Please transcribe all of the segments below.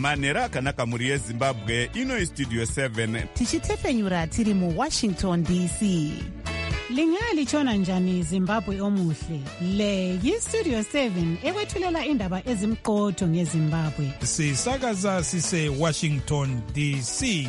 manheru akanaka mhuri yezimbabwe. Ino Studio 7 tichitefenyura tiri muWashington DC. Lingalitshona njani Zimbabwe omuhle? Le yiStudio 7 ekwethulela indaba ezimqotho ngeZimbabwe. Sisakaza sise Washington DC.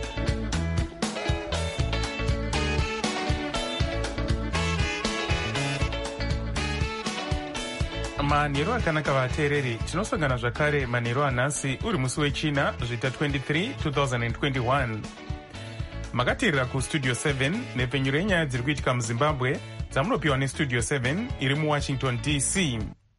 Manheru akanaka vateereri, tinosangana zvakare manheru anhasi uri musi wechina zvita 23 2021. Makateerera kuStudio 7 nepfenyuro yenyaya dziri kuitika muZimbabwe dzamunopiwa neStudio 7 iri muWashington DC.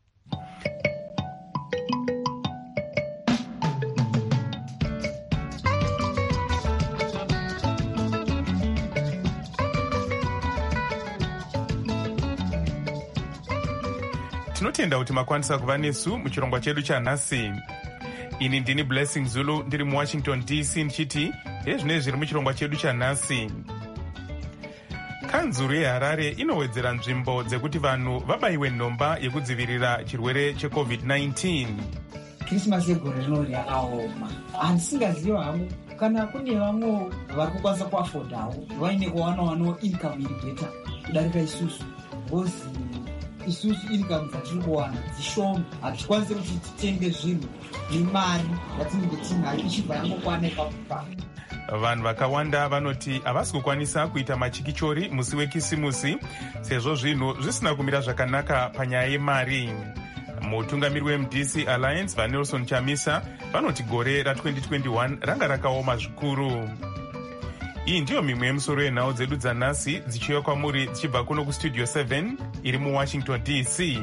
Tinotenda kuti makwanisa kuva nesu muchirongwa chedu chanhasi. Ini ndini Blessing Zulu ndiri muWashington DC ndichiti zvinezvi zviri muchirongwa chedu chanhasi. Kanzuru yeHarare inowedzera nzvimbo dzekuti vanhu vabayiwe nhomba yekudzivirira chirwere cheCovid-19. Krismasi yegore rino yakaoma. Handisingaziva hangu kana kune vamwe vari kukwanisa kuafodhawo vaine kuwanawo income iri beta kudarika isusu. Bozi isusu income dzatiri kuwana dzishoma, hatikwanisi kuti titenge zvinhu nemari yatinenge tinayo ichibva yangokwana ipapo. Vanhu vakawanda vanoti havasi kukwanisa kuita machikichori musi wekisimusi sezvo zvinhu zvisina kumira zvakanaka panyaya yemari. Mutungamiri weMDC Alliance vaNelson Chamisa vanoti gore ra2021 ranga rakaoma zvikuru. Iyi ndiyo mimwe yemusoro yenhau dzedu dzanhasi dzichiuya kwamuri dzichibva kuno kuStudio 7 iri muWashington DC.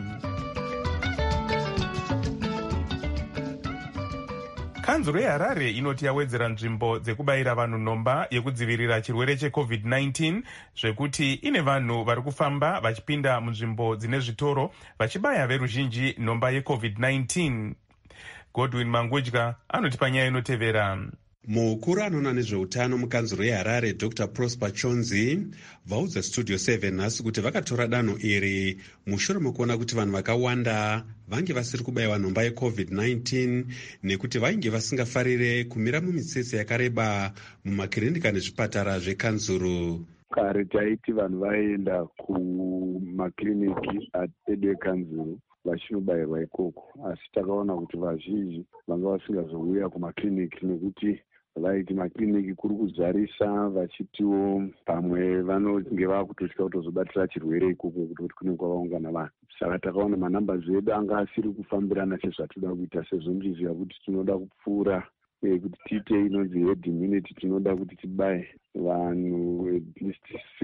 Kanzuro yeHarare inoti yawedzera nzvimbo dzekubayira vanhu nhomba yekudzivirira chirwere cheCovid-19 zvekuti ine vanhu vari kufamba vachipinda munzvimbo dzine zvitoro vachibaya veruzhinji nhomba yeCovid-19. Godwin Mangudya anoti panyaya inotevera. Mukuru anoona nezveutano mukanzuro yeHarare Dr. Prosper Chonzi vaudza Studio 7 nhasi kuti vakatora danho iri mushure mekuona kuti vanhu vakawanda vange vasiri kubayiwa nhomba yeCovid-19 nekuti vainge vasingafarire kumira mumitsetse yakareba mumakirinika nezvipatara zvekanzuro. Kare taiti vanhu vaenda kumakiriniki edu ekanzuro vachinobayirwa ikoko, asi takaona kuti vazhinji vanga vasingazouya kumakiriniki nekuti vaiti makiriniki kuri kuzarisa vachitiwo pamwe vanonge vakutotya kutozobatira chirwere ikoko kuti kune kwavaungana vanhu. Saka takaona manhambazi edu anga asiri kufambirana sezvatoda kuita, sezvo ndiziva kuti tinoda kupfuura kuti tiite inonzi herd immunity, tinoda kuti tibaye vanhu at least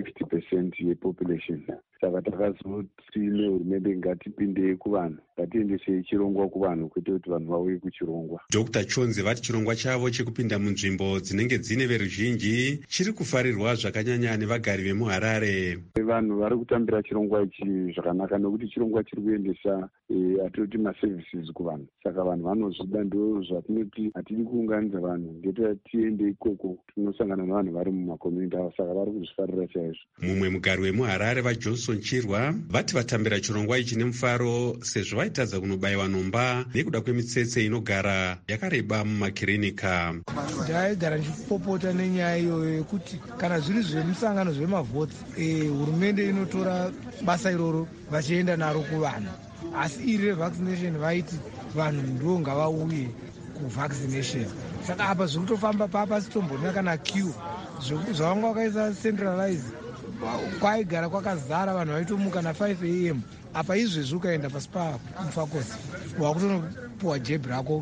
60% yepopulation. Saka takazoti nehurumende ngatipindei kuvanhu, ngatiendesei chirongwa kuvanhu kwete kuti vanhu vauye kuchirongwa. Dr. Chonzi vati chirongwa chavo chekupinda munzvimbo dzinenge dzine veruzhinji chiri kufarirwa zvakanyanya nevagari vemuHarare. Vanhu vari kutambira chirongwa ichi zvakanaka nekuti chirongwa chiri kuendesa atoti maservices kuvanhu. Saka vanhu vanozvida, ndo zvatinoti hatidi kuunganidza vanhu, ngekuti tiende ikoko tinosangana nevanhu vari mumakomuniti avo, saka vari kuzvifarira chaizvo. Mumwe mugari wemuHarare vaJohnson Chirwa vati vatambira chirongwa ichi nemufaro sezvo vaitadza kunobayiwa nhomba nekuda kwemitsetse inogara yakareba mumakirinika. Ndaigara ndichipopota nenyaya iyoyo yekuti kana zviri zvemusangano zvemavhotsi, hurumende inotora basa iroro vachienda naro kuvanhu, asi iri revaccination vaiti vanhu ndo ngavauye kuvaccination. Saka apa zvekutofamba papasitomborina kana queue zvavanga vakaisa centralize, kwaigara kwakazara vanhu vaitomuka na5 am. Apa izvezvi ukaenda pasi pamufakosi wakutonopuwa jebhi rako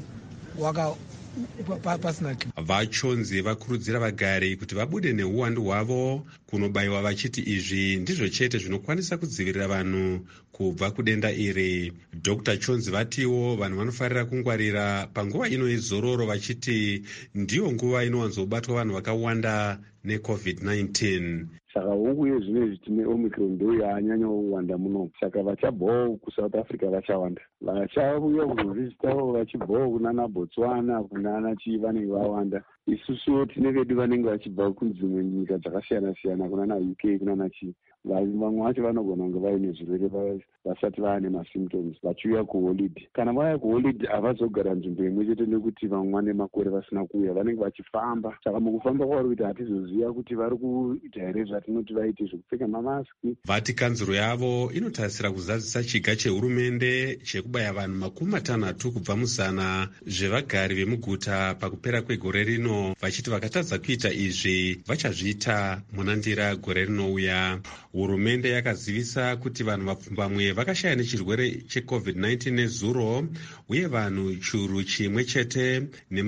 pasina. VaChonzi vakurudzira vagari kuti vabude neuwandu hwavo kunobayiwa, vachiti izvi ndizvo chete zvinokwanisa kudzivirira vanhu kubva kudenda iri. Dr. Chonzi vatiwo vanhu vanofarira kungwarira panguva ino yezororo, vachiti ndiyo nguva inowanzobatwa vanhu vakawanda neCovid-19. Saka huku yezvinezvi tine Omicron ndo yanyanya kuwanda muno, saka vachabvawo kuSouth Africa vachawanda, vachauya kuzovhizitawo vachibvawo kunana Botswana kunana chii vanenge vawanda. Isusu tine vedu vanenge vachibva kudzimwe nyika dzakasiyana siyana kunana UK kunana chii, vamwe vacho vanogona kunge vaine zvirwere vasati vaane masymptoms vachiuya kuholidhe. Kana vaya kuholidhe havazogara nzvimbo imwe chete nekuti vamwe vane makore vasina kuuya, vanenge vachifamba. Saka mukufamba kwavo kuti hatizoziva kuti vari kuita here zvatinoti vaite zvekupfeka mamaski. Vatikanzuro yavo inotarisira kuzadzisa chiga chehurumende chekubaya vanhu 60 kubva muzana zvevagari vemuguta pakupera kwegore rino, vachiti vakatadza kuita izvi vachazviita munandira gore rinouya. Hurumende yakazivisa kuti vanhu vapfumbamwe vakashaya nechirwere cheCovid-19 nezuro, uye vanhu chiuru chimwe chete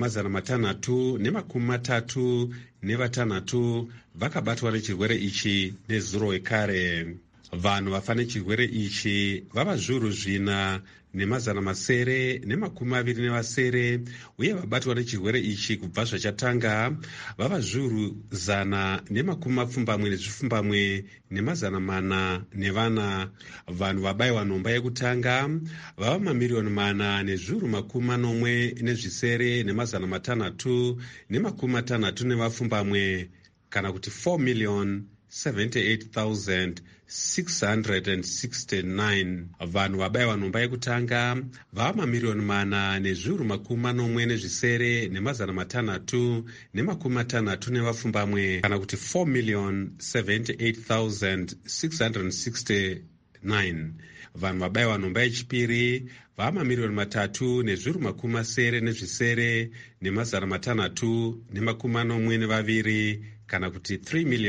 ne636 vakabatwa nechirwere ichi nezuro wekare. Vanhu vafa nechirwere ichi vava zviuru 4,927, uye vabatwa nechirwere ichi kubva zvachatanga vava zviuru 172,404. Vanhu vabayiwa nhomba yekutanga vava mamiliyoni 4,917,660 kana kuti 4,078,669. Vanhu vabayiwa nhomba yekutanga vava mamiliyoni 4,914,660 kana kuti 4,078,669. Vanhu vabayiwa nhomba yechipiri vava mamiliyoni 3,640,682 kana kuti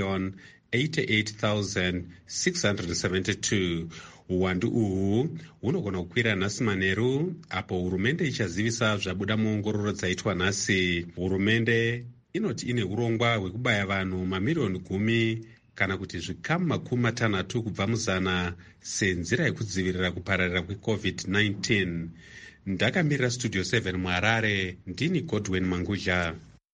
3,088,672. Uwandu uhu hunogona kukwira nhasi manheru apo hurumende ichazivisa zvabuda muongororo dzaitwa nhasi. Hurumende inoti ine urongwa hwekubaya vanhu mamiliyoni 10 kana kuti zvikamu 60 kubva muzana senzira yekudzivirira kupararira kweCovid-19. Ndakamirira Studio 7 muHarare, ndini Godwin Manguja.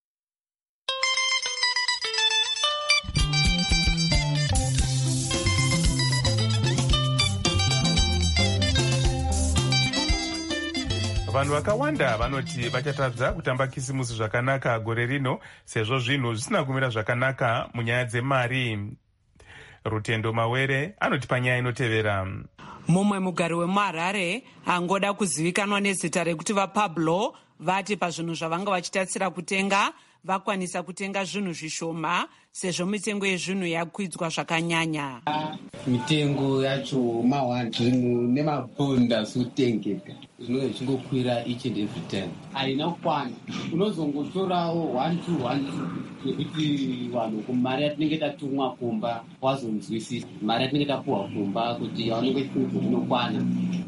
Vanhu vakawanda vanoti vachatadza kutamba kisimusi zvakanaka gore rino sezvo zvinhu zvisina kumira zvakanaka munyaya dzemari. Rutendo Mawere anoti panyaya inotevera. Mumwe mugari wemuHarare angoda kuzivikanwa nezita rekuti vaPablo vati pazvinhu zvavanga vachitarisira kutenga vakwanisa kutenga zvinhu zvishoma sezvo mitengo yezvinhu yakwidzwa zvakanyanya. Mitengo yacho zvinhu nemabhonda zvinotengeka zvinenge zvichingokwira each and every time. Haina kukwana, unozongotorawo 1-2 nekuti vanhu kumari yatinenge tatumwa kumba wazonzwisisa, mari yatinenge tapuhwa kumba kuti vanenge chikuzo zvinokwana.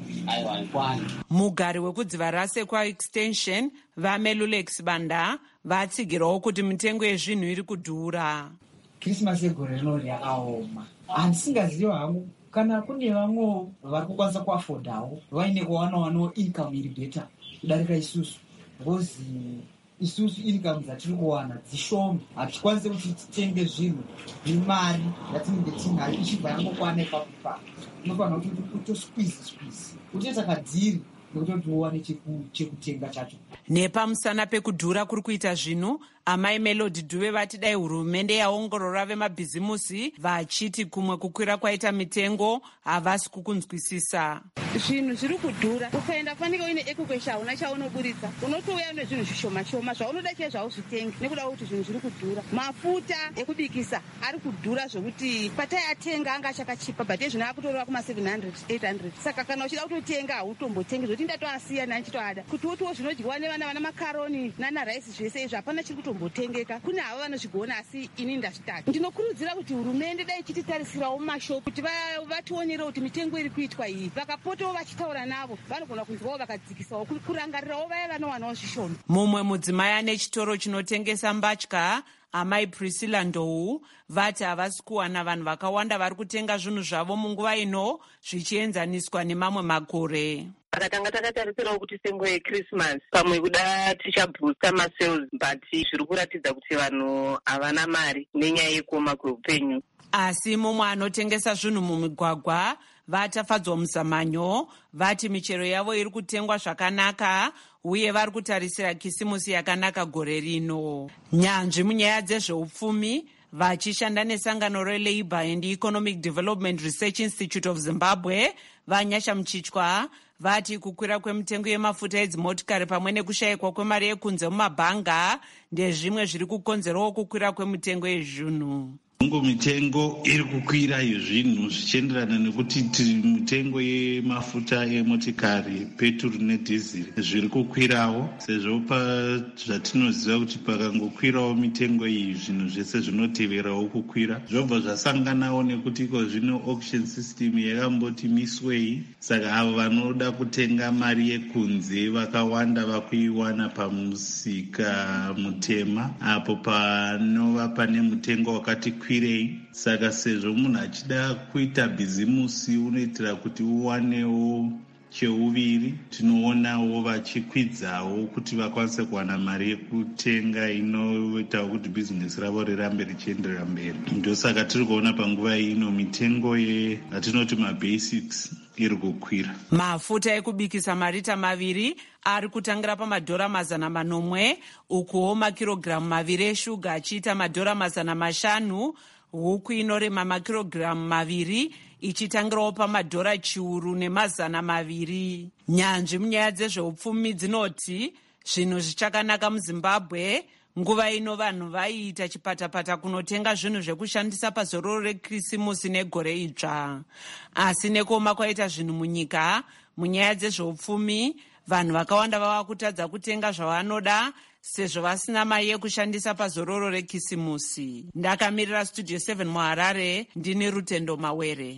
Mugari wekudziva rase kwaExtension vaMelulex Banda vatsigirawo kuti mitengo yezvinhu iri kudhura. Krismasi yegore rino yakaoma. Handisingaziva hangu kana kune vamwe vari kukwanisa kuafodhawo vaine kuwanawo income iri beta kudarika isusu, because isusu income dzatiri kuwana dzishoma, hatikwanisi kuti titenge zvinhu nemari yatinenge tinayo ichibva yangokwana ipapo. Unofanira kuti utosqueeze utoita kadziri nekuti uwane chekutenga chacho. Nepamusana pekudhura kuri kuita zvinhu, amai Melody Dube vati dai hurumende yaongorora vemabhizimusi vachiti kumwe kukwira kwaita mitengo havasi kukunzwisisa. Zvinhu zviri kudhura, ukaenda fanike uine ekukwesha hauna chaunoburitsa, unotouya nezvinhu zvishoma shoma zvaunoda chaiye zvauzvitenge nekuda kuti zvinhu zviri kudhura. Mafuta ekubikisa ari kudhura zvokuti pataiatenga anga achakachipa, but ezvino akutoreva kuma700-800. Saka kana uchida kutotenga hautombotengi zvokuti ndatoasiya nanchitoada kuti wotiwo zvinodyiwa nevana vana makaroni nanaraisi zvese izvi hapana chiri kutombotengeka. Kune havo vanozvigona asi ini ndazvitaka. Ndinokurudzira kuti hurumende dai ichititarisirawo mumashopu kuti vationerewo kuti mitengo iri kuitwa iyi, vakapotawo vachitaura navo vanogona kunzwawo vakadzikisawo kurangarirawo vaya vanowanawo zvishoma. Mumwe mudzimai ane chitoro chinotengesa mbatya, amai Priscilla Ndou, vati havasi kuwana vanhu vakawanda vari kutenga zvinhu zvavo munguva ino zvichienzaniswa nemamwe makore. Tanga takatarisirawo kuti sengo yeChristmas pamwe kuda tichabhusta masales, but zviri kuratidza kuti vanhu havana mari nenyaya yekuoma kweupenyu. Asi mumwe anotengesa zvinhu mumigwagwa vatafadzwa muzamanyo vati michero yavo iri kutengwa zvakanaka uye vari kutarisira kisimusi yakanaka gore rino. Nyanzvi munyaya dzezveupfumi vachishanda nesangano reLabour and Economic Development Research Institute of Zimbabwe vanyasha muchichwa vati kukwira kwemitengo yemafuta edzimotikari pamwe nekushayikwa kwemari yekunze mumabhanga ndezvimwe zviri kukonzerawo kukwira kwemitengo yezvinhu. Mitengo iri kukwira yezvinhu zvichienderana nekuti mitengo yemafuta emotikari, petrol nedhiziri zviri kukwirawo, sezvo zvatinoziva kuti pakangokwirawo mitengo iyi zvinhu zvese zvinoteverawo kukwira. Zvobva zvasanganawo nekuti iko zvino auction system yakamboti miswei, saka avo vanoda kutenga mari yekunze vakawanda vakuiwana pamusika mutema, apo panova pane mutengo wakati kwirei. Saka sezvo munhu achida kuita bhizimusi unoitira kuti uwanewo cheuviri, tinoonawo vachikwidzawo kuti vakwanise kuwana mari yekutenga inoitawo kuti bhizinesi ravo rirambe richienderera mberi. Ndosaka tiri kuona panguva ino mitengo yatinoti mabasics iri kukwira. Mafuta ekubikisa marita 2 ari kutangira pamadhora 500, ukuwo makirogiramu 2 eshuga achiita madhora 500, huku inorema makirogiramu 2 ichitangirawo pamadhora 1,200. Nyanzvi munyaya dzezveupfumi dzinoti zvinhu zvichakanaka muZimbabwe. Nguva ino vanhu vaiita chipatapata kunotenga zvinhu zvekushandisa pazororo reKrisimusi negore idzva. Asi nekuoma kwaita zvinhu munyika munyaya dzezveupfumi, vanhu vakawanda vava kutadza kutenga zvavanoda sezvo vasina mari yekushandisa pazororo reKrisimusi. Ndakamirira Studio 7 muHarare, ndini Rutendo Mawere.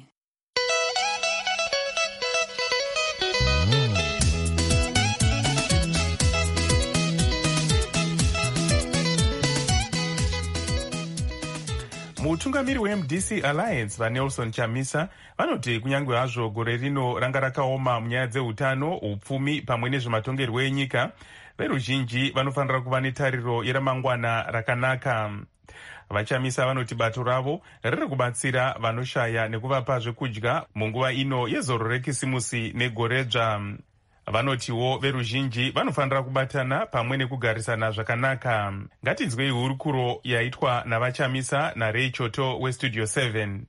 mutungamiri weMDC Alliance vaNelson Chamisa vanoti kunyange hazvo gore rino ranga rakaoma munyaya dzeutano, upfumi pamwe nezvematongerwo enyika, veruzhinji vanofanira kuva netariro yeramangwana rakanaka. VaChamisa vanoti bato ravo riri kubatsira vanoshaya nekuvapa zvekudya munguva ino yezoro reKrisimusi negore dzva. Vanotiwo veruzhinji vanofanira kubatana pamwe nekugarisana zvakanaka. Ngatinzwei hurukuro yaitwa navaChamisa naRay Choto weStudio 7.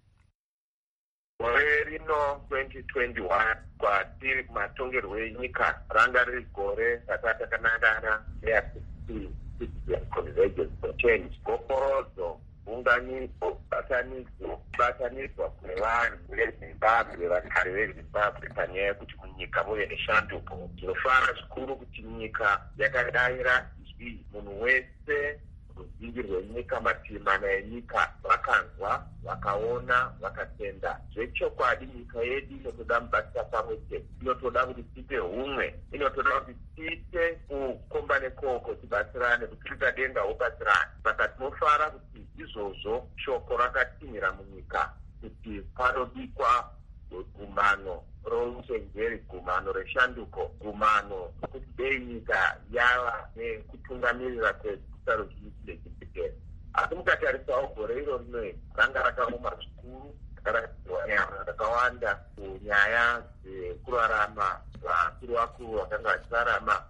Gore rino 2021 kwatiri kumatongerwo enyika ranga riri gore rakatakanangana neacitizen convergence for change, goporodzo, ungano, batanidzwa kwevanhu veZimbabwe, vagari veZimbabwe panyaya yekuti munyika muve neshanduko. Zvinofara zvikuru kuti nyika yakadayira izvi, munhu wese, ruzingi rwenyika, mativi mana enyika vakanzwa, vakaona, vakatenda. Zvechokwadi nyika yedu inotoda mubatisa pamwe chete, inotoda kuti tipe humwe, inotoda kuti tiite kukomba nekoko tibatsirane, kuti tikadenga wobatsirane. Saka tinofara kuti izvozvo shoko rakatinhira munyika kuti panobikwa gumano rouchenjeri, gumano reshanduko, gumano kuti dei nyika yava nekutungamirira kweguta ruzhinji rechipikeri. Asi mukatarisawo gore iro rino ranga rakaoma zvikuru, rakawanda kunyaya dzekurarama, vakuru vakanga vachirarama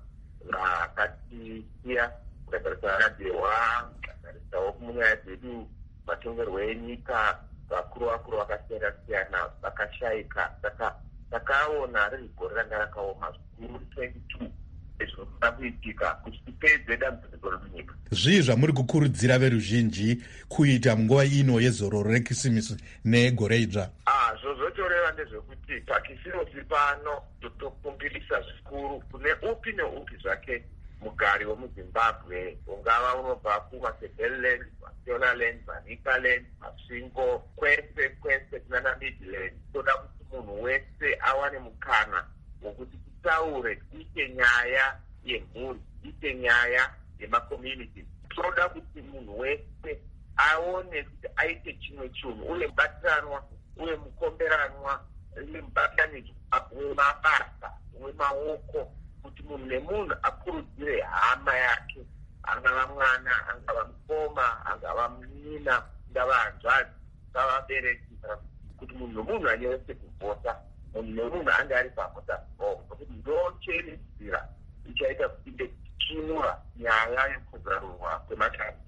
vakatisiya, mukatarisa radhihwa, mukatarisawo munyaya dzedu matongerwo enyika, vakuru vakasiyana-siyana vakashayika. Saka takaona riri gore ranga rakaoma zvikuru 22 zvinoda kuitika kuti tipedze dambudziko remunyika. Zvii zvamuri kukurudzira veruzhinji kuita munguva ino yezororo reKrisimusi negore idzva? Zvozotoreva ndezvekuti paKrisimusi pano totokumbirisa zvikuru kune upi neupi zvake mugari wemuZimbabwe, ungava unobva kumaSebeleland, maShonaland, maNicaland, maSvingo, kwese kunana Midland. Toda kuti munhu wese awane mukana wokuti titaure, ite nyaya yemhuri, ite nyaya yemakommunity. Toda kuti munhu wese aone kuti aite chimwe chinhu, uye mubatiranwa, uye mukomberanwa, uye mubatanidzwa wemabasa, wemaoko, kuti munhu nemunhu akurudzire hama yake, angava mwana, angava mukoma, angava munina, angava hanzvadzi, angava vabereki, kuti munhu nemunhu anyerese kuvhota, munhu nemunhu ange ari pavhota form, nokuti ndocheredzira ichaita kuti tichikinura nyaya yekuzarurwa kwematandi.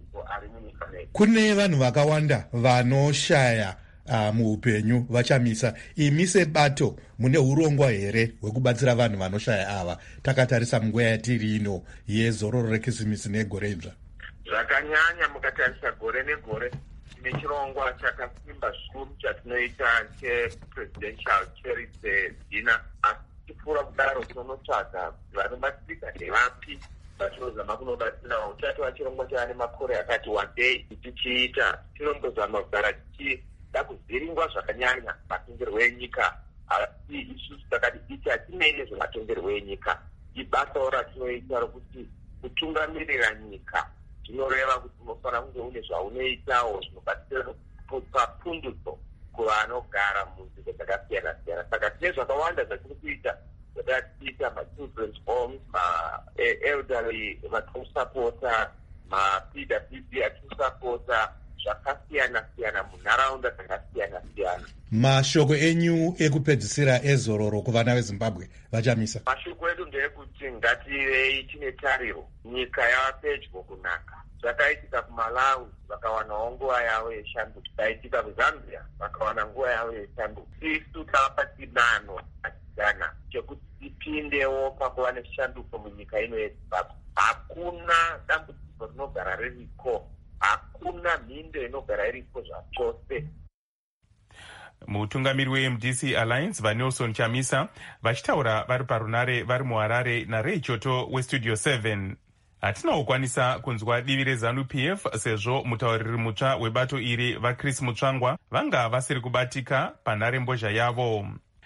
madambudziko ari munyika medu. Kune vanhu vakawanda vanoshaya muupenyu vachamisa. Imi sebato mune urongwa here hwekubatsira vanhu vanoshaya ava, takatarisa munguva yatiri ino yezororo rekisimisi negore idzva? Zvakanyanya mukatarisa gore negore tine chirongwa chakasimba zvikuru chatinoita chepresidential charity dinner. Asi tipfuura kudaro tinonotsvaga vanobatsirika ndevapi vatinozama kunobatsirawo. Chatova chirongwa chaane makore akati wandei tichiita. Tinombozama kugara tichida kuvhiringwa zvakanyanya matongerwo enyika. Asi isusu takati hatinei nezvematongerwo enyika. Ibasawo ratinoita rokuti kutungamirira nyika zvinoreva kuti unofanira kunge une zvaunoitawo zvinobatsira kupa pundutso kuvanogara munzvimbo dzakasiyana-siyana. Saka tine zvakawanda zvatiri kuita, zvatatiita machildren's homes, maelderly vatinosapota, mapwp atinosapota, zvakasiyana-siyana munharaunda dzakasiyana-siyana. Mashoko enyu ekupedzisira ezororo kuvana veZimbabwe vachamisa? Mashoko edu ndeekuti ngativei tine tariro, nyika yava pedyo kunaka. Zvakaitika kuMalawi vakawanawo nguva yavo yeshanduko, zvakaitika kuZambia vakawana nguva yavo yeshanduko. Isu tava patinano achigana chekuti tipindewo pakuva neshanduko munyika ino yeZimbabwe. Hakuna dambudziko rinogara ririko, hakuna mhindo inogara iriko zvachose. Mutungamiri weMDC Alliance vaNelson Chamisa vachitaura vari parunare vari muHarare naRay Choto weStudio 7. Hatina kukwanisa kunzwa divi reZANU-PF sezvo mutauriri mutsva webato iri vaChris Mutsvangwa vanga vasiri kubatika panhare mbozha yavo.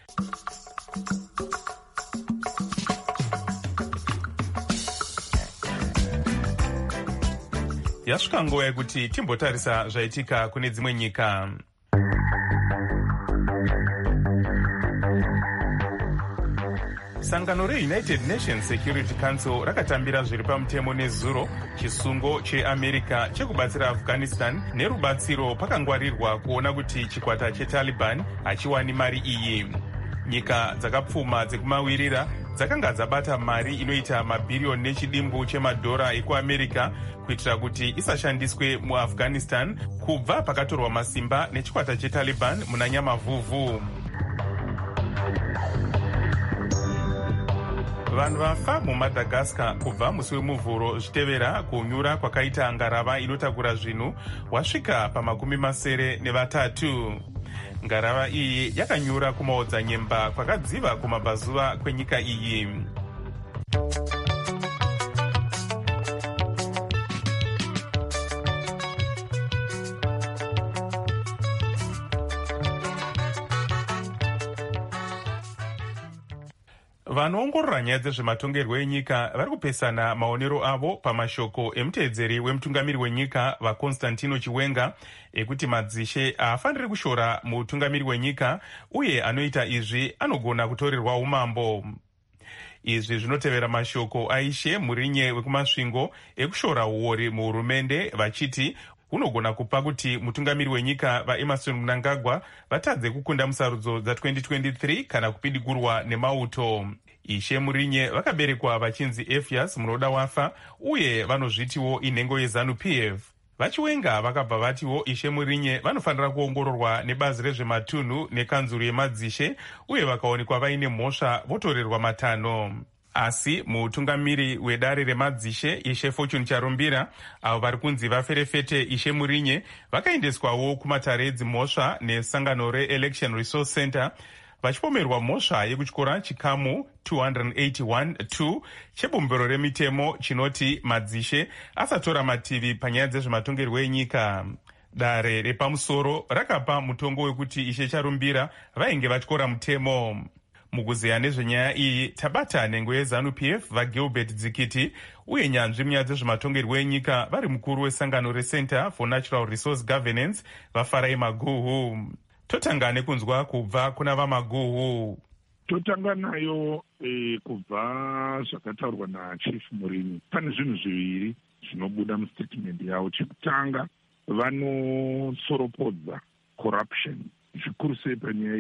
Yasvika nguva yekuti timbotarisa zvaitika kune dzimwe nyika. Sangano reUnited Nations Security Council rakatambira zviri pamutemo nezuro chisungo cheAmerica chekubatsira Afghanistan nerubatsiro pakangwarirwa kuona kuti chikwata cheTaliban hachiwani mari iyi. Nyika dzakapfuma dzekumawirira dzakanga dzabata mari inoita mabhiriyoni nechidimbu chemadhora ekuAmerica kuitira kuti isashandiswe muAfghanistan kubva pakatorwa masimba nechikwata cheTaliban muna Nyamavhuvhu. Vanhu vafa muMadagascar kubva musi wemuvhuro zvichitevera kunyura kwakaita ngarava inotakura zvinhu wasvika pa23. Ngarava iyi yakanyura kumaodzanyemba kwakadziva kumabvazuva kwenyika iyi. Vanoongorora nyaya dzezvematongerwo enyika vari kupesana maonero avo pamashoko emuteedzeri wemutungamiri wenyika vaConstantino Chiwenga ekuti madzishe haafaniri kushora mutungamiri wenyika uye anoita izvi anogona kutorerwa umambo. Izvi zvinotevera mashoko aishe Murinye wekumasvingo ekushora uori muhurumende vachiti unogona kupa kuti mutungamiri wenyika vaEmerson Mnangagwa vatadze kukunda musarudzo dza2023 kana kupidigurwa nemauto. Ishe Murinye vakaberekwa vachinzi Ephias munoda wafa uye vanozvitiwo inhengo yeZANU-PF. VaChiwenga vakabva vatiwo Ishe Murinye vanofanira kuongororwa nebazi rezvematunhu nekanzuru yemadzishe uye vakaonekwa vaine mhosva votorerwa matanho. Asi mutungamiri wedare remadzishe Ishe Fortune Charumbira avo vari kunzi vaferefete Ishe Murinye vakaendeswawo kumatare edzimhosva nesangano reElection Resource Center vachipomerwa mhosva yekutyora chikamu 281-2 chebumbiro remitemo chinoti madzishe asatora mativi panyaya dzezvematongerwo enyika. Dare repamusoro rakapa mutongo wekuti Ishe Charumbira vainge vatyora mutemo. Mukuzeya nezvenyaya iyi tabata nhengo yeZANU-PF vaGilbert Dzikiti uye nyanzvi munyaya dzezvematongerwo enyika vari mukuru wesangano reCenter for Natural Resource Governance vaFarai Maguhu. Totanga nekunzwa kubva kuna vaMaguhu. Totanga nayo kubva zvakataurwa naChief Murinyi. Pane zvinhu zviviri zvinobuda mustatement yavo. Chekutanga vanosoropodza corruption zvikuru sei panyaya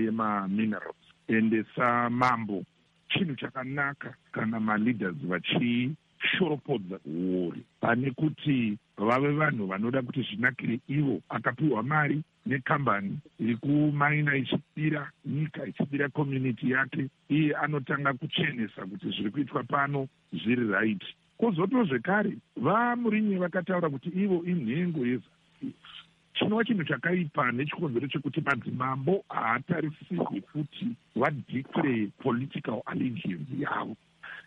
yemaminerals ende samambo chinhu chakanaka kana maleaders vachishaya kushoropodza uori pane kuti vave vanhu vanoda kuti zvinakire ivo. Akapiwa mari nekambani iri kumaina ichibira nyika, ichibira community yake, iye anotanga kuchenesa kuti zviri kuitwa pano zviri right. Kozoto zvekare vamurinyi vakataura kuti ivo inhengo yezasi. Chinova chinhu chakaipa nechikonzero chekuti madzimambo haatarisirwi kuti vadeclare political allegiance yavo.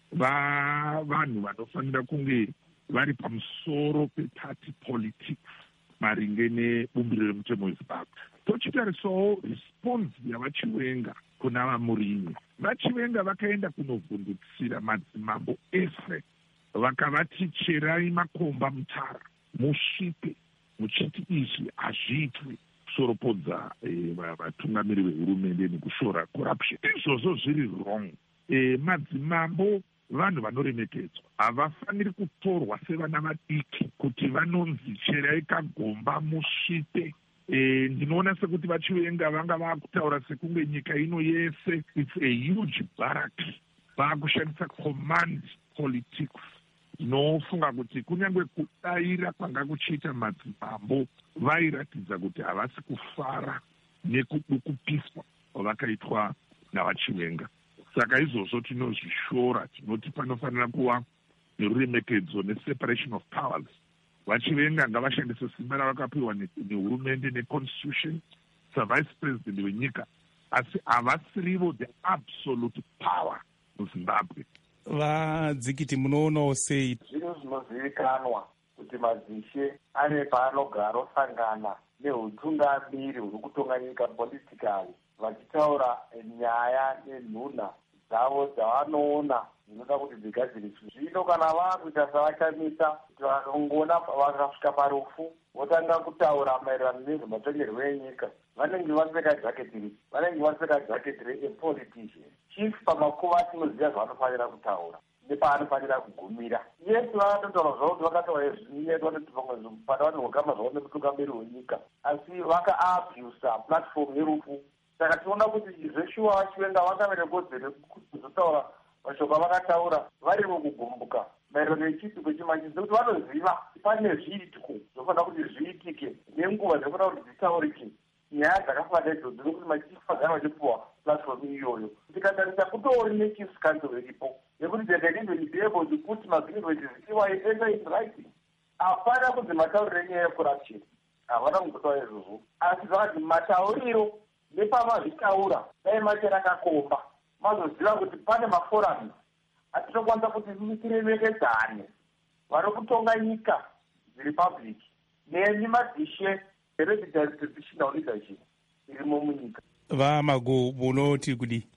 Vanhu vanofanira kunge vari pamusoro peparty politics maringe nebumbiro remutemo weZimbabwe. Tochitarisawo response yavachiwenga kuna vamurinyi. Vachiwenga vakaenda kunovhundutsira madzimambo ese, vakavati cherai makomba mutara, musvipe, muchiti izvi hazviitwi kusoropodza vatungamiri vehurumende nekushora corruption. Izvozvo zviri wrong. Madzimambo vanhu vanoremekedzwa, havafaniri kutorwa sevana vadiki kuti vanonzi cherai kagomba musvipe. Ndinoona sekuti vachiwenga vanga vakutaura sekunge nyika ino yese it's a huge barrack, vakushandisa command politics. Ndinofunga kuti kunyange kudaira kwanga kuchiita madzimambo vairatidza kuti havasi kufara nekudukupiswa kwavakaitwa navachiwenga. Saka izvozvo tinozvishora, tinoti panofanira kuva neruremekedzo neseparation of powers. Vachivenga ngavashandise simba ravakapiwa nehurumende neconstitution savice president wenyika, asi havasirivo the absolute power muZimbabwe. Vadzikiti munoonawo sei? Zvinhu zvinozivikanwa kuti madzishe ane paanogara osangana neutungamiri huri kutonga nyika politikali, vachitaura nyaya nenhuna dzavo dzavanoona zvinoda kuti dzigadziriswe. Zvino kana vakuita savachamisa kuti vakangona vakasvika parufu votanga kutaura maererano nezvematongerwo enyika, vanenge vaseka jaketi ri, vanenge vaseka jaketi repolitician. Chief pamakuva tinoziva zvavanofanira kutaura nepaanofanira kugumira. Yesu vakatotaura zvavo kuti vakataura zvinetwa nekuti pamwe pada vanogama zvavo nekutungamiri wenyika, asi vakaabusa platform yerufu. Saka tinoona kuti zveshuwa vachiwenga vakavere kodzere kuzotaura mashoko avakataura vari mukugumbuka maererano nechipiko chimanje, sekuti vanoziva pane zviitiko zvofanira kuti zviitike nenguva dzofanira kuti dzitaurike. Nyaya dzakafanira idzodzo nekuti machifu agara vachipuwa platform iyoyo. Tikatarisa kutori nechiefs council iripo nekuti they can even be able to put magreements enter in writing. Hapana kunzi matauriro enyaya yecorruption, havana kungotaura izvozvo, asi zvakati matauriro nepamazvitaura dai machera kakomba mazoziva kuti pane maforums atinokwanisa kuti tiremekedzane vari kutonga nyika dzirepublic nemadishe hereditary traditional leadership irimo munyika. Vamago munoti kudi?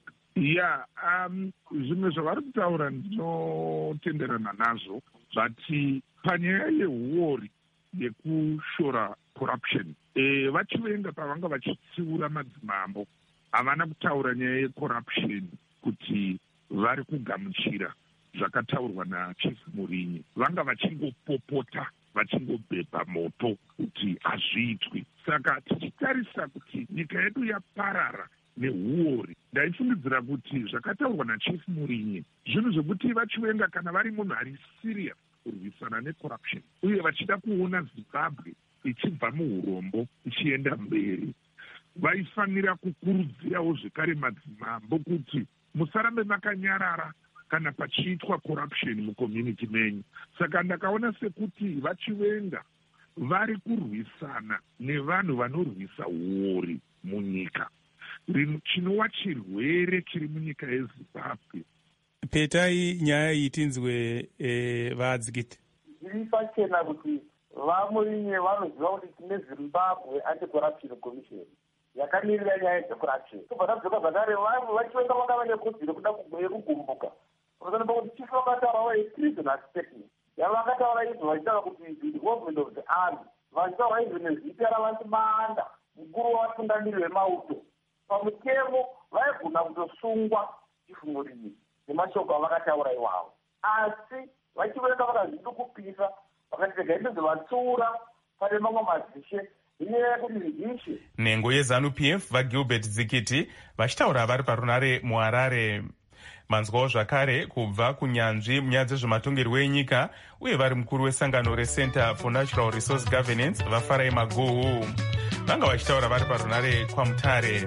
Zvimwe zvavari kutaura ndinotenderana nazvo, zvati panyaya yehuori yekushora corruption, vachivenga pavanga vachitsiura madzimambo havana kutaura nyaya yecorruption kuti vari kugamuchira zvakataurwa nachief Murinyi. Vanga vachingopopota vachingobhebha moto kuti hazviitwi. Saka tichitarisa kuti nyika yedu yaparara nehuori, ndaifungidzira kuti zvakataurwa nachief Murinyi zvinhu zvokuti vachivenga kana vari munhu ari serious kurwisana necorruption uye vachida kuona Zimbabwe ichibva muurombo ichienda mberi, vaifanira kukurudzirawo zvekare madzimambo kuti musarambe makanyarara kana pachiitwa corruption mucommunity menyu. Saka ndakaona sekuti vachivenga vari kurwisana nevanhu vanorwisa huori munyika, chinova chirwere chiri munyika yeZimbabwe. Petai nyaya iyi tinzwe vadzikiti. Zviri pachena kuti vamurinyi vanoziva kuti tine Zimbabwe Anti-Corruption Commission yakamirira nyaya dzecorruption. Tobva tabzoka zvakare vachivenga vanga vane kodzero kuda yekugumbuka. Panofanira kuti chief vakataura treasonous statement yavakataura izvo vachitaura kuti the involvement of the army, vachitaura izvo nezita ravanti Maanda, mukuru wavatungamiri vemauto. Pamutemo vaigona kutosungwa chief Murinyi nemashoko avakataura iwavo, asi vachivenga vakazvidukupisa vakati gaindozvatsiura pane mamwe madzishe inyaya yekuti ndishe. Nhengo yeZANU-PF vaGilbert Dzikiti vachitaura vari parunare muHarare. manzwawo zvakare kubva kunyanzvi munyaya dzezvematongerwo enyika uye vari mukuru wesangano recenter for natural resource governance vafarai maguhu vanga vachitaura vari parunare kwaMutare.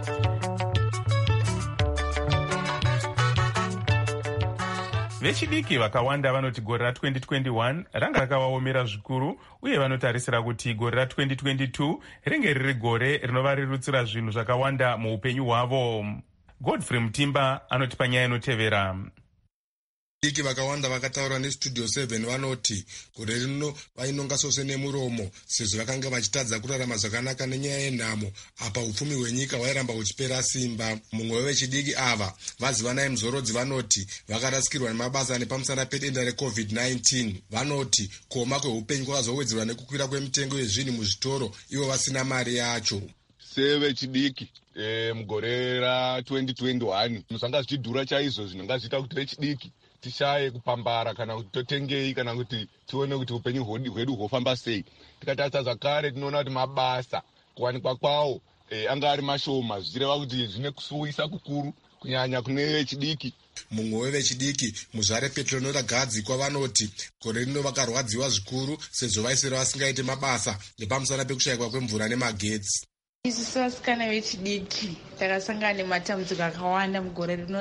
Vechidiki vakawanda vanoti gore ra2021 ranga rakavaomera zvikuru uye vanotarisira kuti gore ra2022 ringe riri gore rinovarirutsira zvinhu zvakawanda muupenyu hwavo. Godfrey Mutimba anoti panyaya inotevera. Vechidiki vakawanda vakataura neStudio 7 vanoti gore rino vainonga sose nemuromo sezvo vakanga vachitadza kurarama zvakanaka nenyaya yenhamo apa upfumi hwenyika hwairamba huchipera simba. Mumwe wevechidiki ava Vazivanai Muzorodzi vanoti vakarasikirwa nemabasa nepamusana pedenda reCovid-19. Vanoti kuoma kweupenyu kwakazowedzerwa nekukwira kwemitengo yezvinhu muzvitoro ivo vasina mari yacho. Sevechidiki mugore ra2021 zvanga zvichidhura chaizvo zvinonga zviita kuti vechidiki tishaye kupambara kana kuti totengei kana kuti tione kuti upenyu hwedu hwofamba sei. Tikatarisa zvakare tinoona kuti mabasa kuwanikwa kwawo anga ari mashoma zvichireva kuti zvine kusuwisa kukuru kunyanya kune vechidiki. Mumwe wevechidiki Muzvare Petronora Gadzikwa vanoti gore rino vakarwadziwa zvikuru sezvo vaisera vasingaite mabasa nepamusana pekushayikwa kwemvura nemagetsi. Isusu vasikana vechidiki takasangana nematambudziko akawanda mugore rino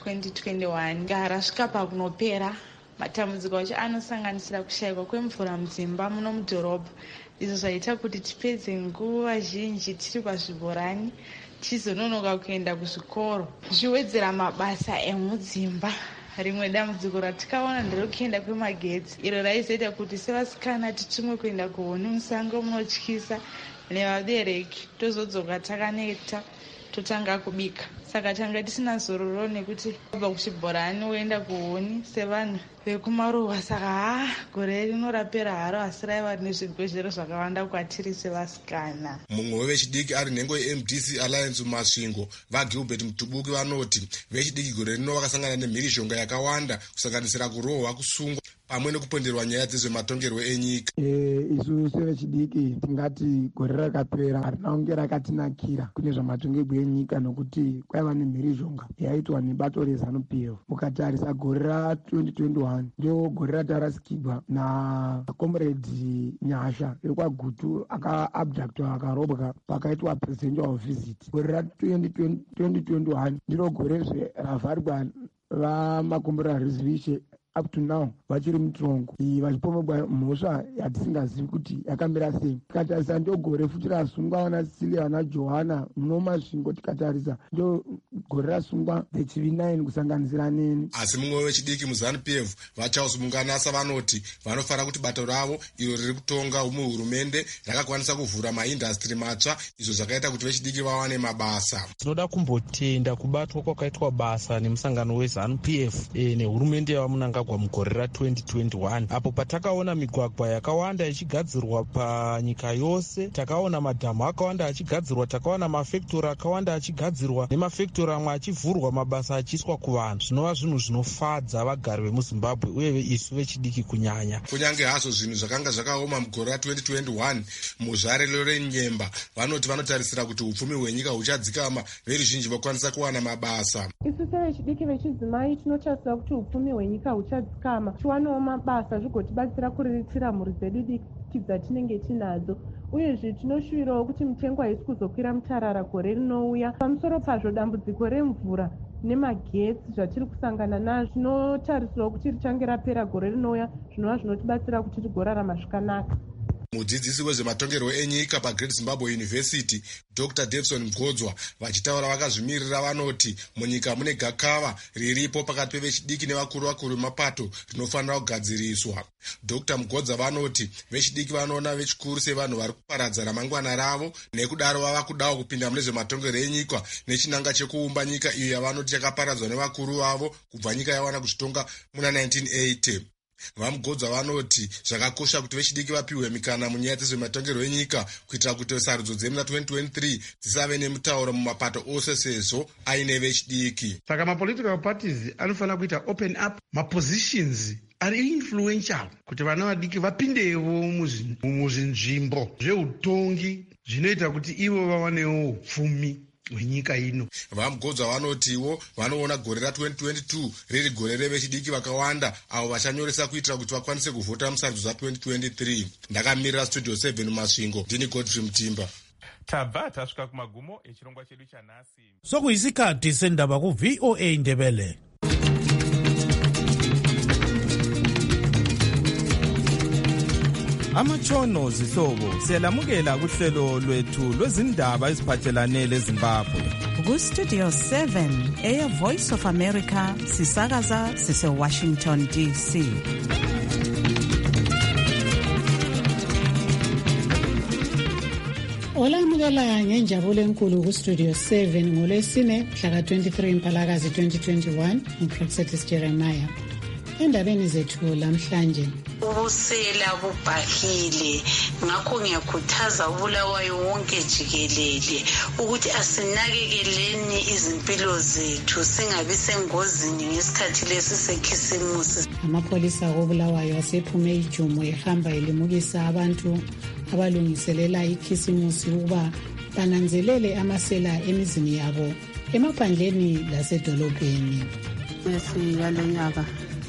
ra2021 rasvika pakunopera. Matambudziko acho anosanganisira kushayikwa kwemvura mudzimba muno mudhorobha, izvo zvaita kuti tipedze nguva zhinji tiri pazvibhorani tichizononoka kuenda kuzvikoro, zvichiwedzera mabasa emudzimba. Rimwe dambudziko ratikaona nderekuenda kwemagetsi, iro raizoita kuti sevasikana titumwe kuenda kuhuni musango munotyisa nevabereki tozodzoka takaneta totanga kubika. Saka tanga tisina zororo nekuti kubva kuchibhorani woenda kuhuni sevanhu vekumaruwa. Saka gore rino rapera haro asi raiva nezvibhedhlero zvakawanda kwatiri sevasikana. Mumwe wevechidiki ari nhengo yeMDC Alliance Masvingo vaGilbert Mutubuki vanoti vechidiki gore rino vakasangana nemhirishonga yakawanda kusanganisira kurohwa, kusungwa pamwe nekuponderwa nyaya dzezvematongerwo enyika. Isu sevechidiki tingati gore rakapera harina kunge rakatinakira kune zvamatongerwo enyika nokuti kwaiva nemhirizhonga yaitwa nebato reZANU-PF. Mukatarisa gore ra2021 ndio gore ratarasikirwa naComrade Nyasha ekwaGutu akaabductwa akarobwa pakaitwa presidential visit. Gore ra2021 ndiro gorezve ravharwa vamakombora Rizvishe up to now vachiri mutongo vachipomogwa mhosva yatisingazivi kuti yakamira sei. Tikatarisa ndio gore futi rasungwa vana Cecilia naJohana muno Masvingo. Tikatarisa ndio gore rasungwa vechivi9 kusanganisira neni. Asi mumwe wechidiki muZANU-PF vaCharles Munganasa vanoti vanofara kuti bato ravo iro riri kutonga muhurumende rakakwanisa kuvhura maindastri matsva izvo zvakaita kuti vechidiki vawane mabasa. Tinoda kumbotenda kubatwa kwakaitwa basa nemusangano weZANU-PF nehurumende yavamunanga mugore ra2021 apo patakaona migwagwa yakawanda ichigadzirwa panyika yose, takaona madhamu akawanda achigadzirwa, takaona mafektori akawanda achigadzirwa nemafektori amwe achivhurwa mabasa achiiswa kuvanhu. Zvinova zvinhu zvinofadza vagari vemuZimbabwe uye isu vechidiki kunyanya. Kunyange hazvo zvinhu zvakanga zvakaoma mugore ra2021 muzvare renyemba vanoti vanotarisira kuti upfumi hwenyika huchadzikama veruzhinji vakwanisa kuwana mabasa. Isu sevechidiki vechidzimai tinotarisira kuti upfumi hwenyika huchadzikama tiwanawo mabasa zvigotibatsira kuriritira mhuri dzedu diki dzatinenge tinadzo. Uyezve tinoshuvirawo kuti mitengo haisi kuzokwira mutarara gore rinouya. Pamusoro pazvo dambudziko remvura nemagetsi zvatiri kusangana nazvo tinotarisirawo kuti richange rapera gore rinouya, zvinova zvinotibatsira kuti tigorarama zvakanaka. Mudzidzisi wezvematongerwo enyika paGreat Zimbabwe University Dr. Davison Mgodzwa vachitaura vakazvimirira vanoti munyika mune gakava riripo pakati pevechidiki nevakuru vemapato rinofanira kugadziriswa. Dr. Mgodzwa vanoti vechidiki vanoona vechikuru sevanhu vari kuparadza ramangwana ravo nekudaro vava kudawo kupinda mune zvematongerwo enyika nechinanga chekuumba nyika iyo yavanoti yakaparadzwa nevakuru vavo kubva nyika yawana kuzvitonga muna 1980. VaMugodza vanoti zvakakosha kuti vechidiki vapiwe mikana munyaya dzezvematongerwo enyika kuitira kuti sarudzo dzemuna 2023 dzisave nemutauro mumapato ose sezvo aine vechidiki. Saka mapolitical parties anofanira kuita open up mapositions ari influential kuti vana vadiki vapindewo muzvinzvimbo zveutongi zvinoita kuti ivo vawanewo upfumi hwenyika ino. VaMugodzwa vanotiwo vanoona gore ra2022 riri gore revechidiki vakawanda avo vachanyoresa kuitira kuti vakwanise kuvhota musarudzo za2023. Ndakamirira Studio 7 Masvingo, ndini Godfrey Mutimba. Tabva tasvika kumagumo echirongwa chedu chanhasi. Sokuyisikhathi sendaba ku-VOA Ndebele. Amatshono zihlobo siyalamukela kuhlelo lwethu lwezindaba eziphathelane leZimbabwe. Ku-Studio 7 Air Voice of America sisakaza sise-Washington DC. Olamukela ngenjabulo enkulu ku-Studio 7 ngolwesine mhla ka-23 Mpalakazi 2021 nguProxetis Jeremiah. Endabeni zethu lamhlanje, ubusela bubhahile, ngakho ngiyakhuthaza uBulawayo wonke jikelele ukuthi asinakekeleni izimpilo zethu singabi sengozini ngesikhathi lesi sekhisimusi. Amapholisa koBulawayo asephume ijumo ehamba elimukisa abantu abalungiselela ikhisimusi ukuba bananzelele amasela emizini yabo emaphandleni lasedolobheni. Yalonyaka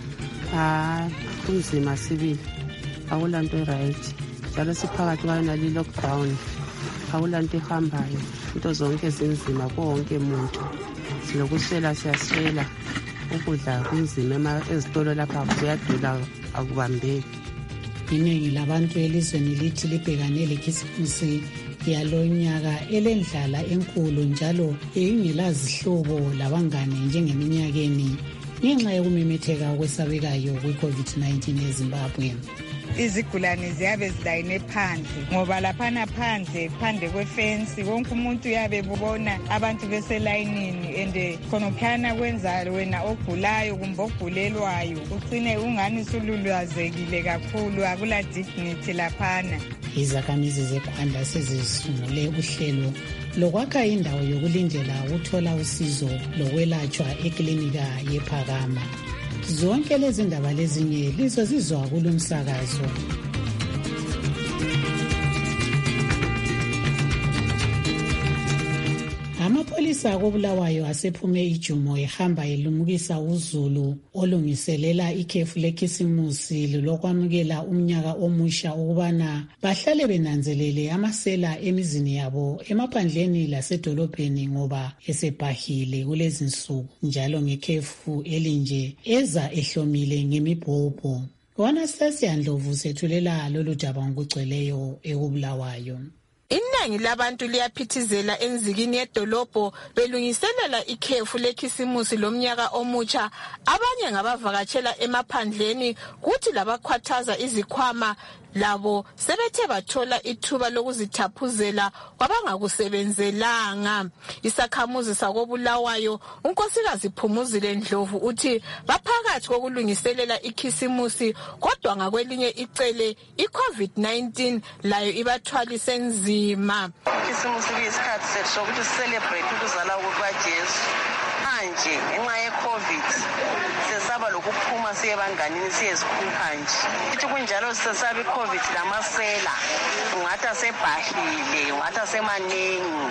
kunzima sibili, akulanto right, njalo siphakathi kwayonali lockdown, akulanto ehambayo, into zonke zinzima konke umuntu, silokuswela siyaswela, ukudla kunzima ezitolo lapha kuyadula akubambeki. Iningi labantu elizweni lithi libhekane lekhisimusi yalonyaka elendlala enkulu njalo ingelazihlobo labangane njengeminyakeni ngenxa yokumemetheka kwesabekayo kwe-COVID-19 eZimbabwe. Izigulane ziyabe zilayine phandle ngoba laphana phandle kwefensi wonke umuntu uyabe bubona abantu beselayinini and khonophana kwenza wena ogulayo kumbe ogulelwayo ucine ungani sululwazekile kakhulu, akula dignity laphana. Izakhamizi zeKhanda sezisungule uhlelo lokwakha indawo yokulindela ukuthola usizo lokwelatshwa eklinika yePhakama. Zonke lezi ndaba lezinye lizozizwa kulomsakazo. Amapholisa koBulawayo asephume ijumo ehamba elumukisa uZulu olungiselela ikhefu lekhisimusi lokwamukela umnyaka omusha ukubana bahlale benanzelele amasela emizini yabo emaphandleni lasedolobheni ngoba esebhahile kulezinsuku, njalo ngekhefu elinje eza ehlomile ngemibhobho. Anastasia Ndlovu sethulela lolu daba ngokugcweleyo ekoBulawayo. Iningi labantu liyaphithizela enzikini yedolobho belungiselela ikhefu lekhisimusi lomnyaka omutsha. Abanye ngabavakatshela emaphandleni kuthi labakhwathaza izikhwama labo sebethe bathola ithuba lokuzithaphuzela kwabangakusebenzelanga. Isakhamuzi sakoBulawayo unkosikazi Phumuzile Ndlovu uthi baphakathi kokulungiselela ikhisimusi kodwa ngakwelinye icele iCovid-19 layo ibathwalise nzima. Ikhisimusi kuyisikhathi sethu sokuthi celebrate ukuzala kukaJesu. Manje ngenxa yeCovid sesaba lokuphuma siye banganini siye sikhupha nje. Ithi kunjalo sesaba iCovid lamasela ungathi asebhahile, ungathi asemaningi.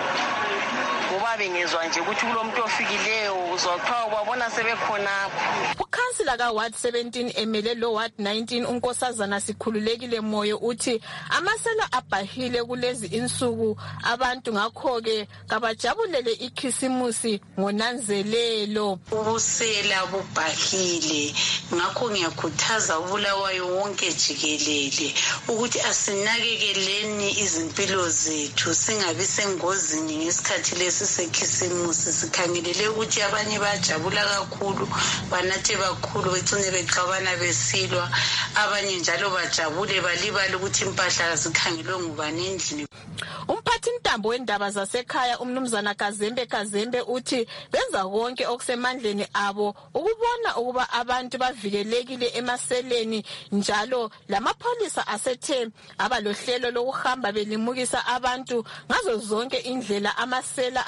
Ngoba bengezwa nje ukuthi kulomuntu ofikileyo uzothiwa ubabona sebekhonapho. Ukhansila kaWard 17 emele lo Ward 19 unkosazana Sikhululekile Moyo uthi amasela abhahile kulezi insuku abantu, ngakho-ke kabajabulele ikhisimusi ngonanzelelo. Ubusela bubhahile, ngakho ngiyakhuthaza uBulawayo wonke jikelele ukuthi asinakekeleni izimpilo zethu singabi sengozini ngesikhathi lesi sekhisimusi. Sikhangelele ukuthi abanye bajabula kakhulu, banathe kakhulu, becine bexabana besilwa, abanye njalo bajabule balibala ukuthi impahla zikhangelwe ngubani endlini. Umphathi ntambo wendaba zasekhaya umnumzana Kazembe uthi benza konke okusemandleni abo ukubona ukuba abantu bavikelekile emaseleni, njalo lamapholisa asethe abalohlelo lokuhamba belimukisa abantu ngazo zonke indlela amasela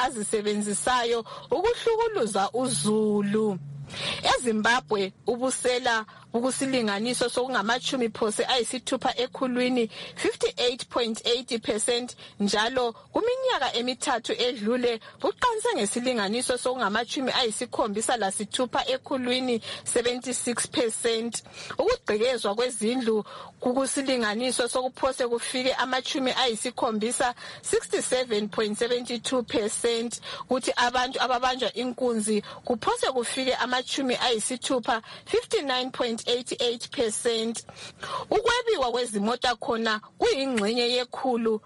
azisebenzisayo ukuhlukuluza uZulu. EZimbabwe ubusela ukusilinganiso sokungamachumi phose ayisithupha ekhulwini 58.80%, njalo kuminyaka emithathu edlule buqanse ngesilinganiso sokungamachumi ayisikhombisa lasithupha ekhulwini 76%. Ukugqekezwa kwezindlu kukusilinganiso sokuphose kufike amachumi ayisikhombisa 67.72%, kuthi abantu ababanjwa inkunzi kuphose kufike amachumi ayisithupha 59.88%. Ukwebiwa kwezimota khona kuyingxenye yekhulu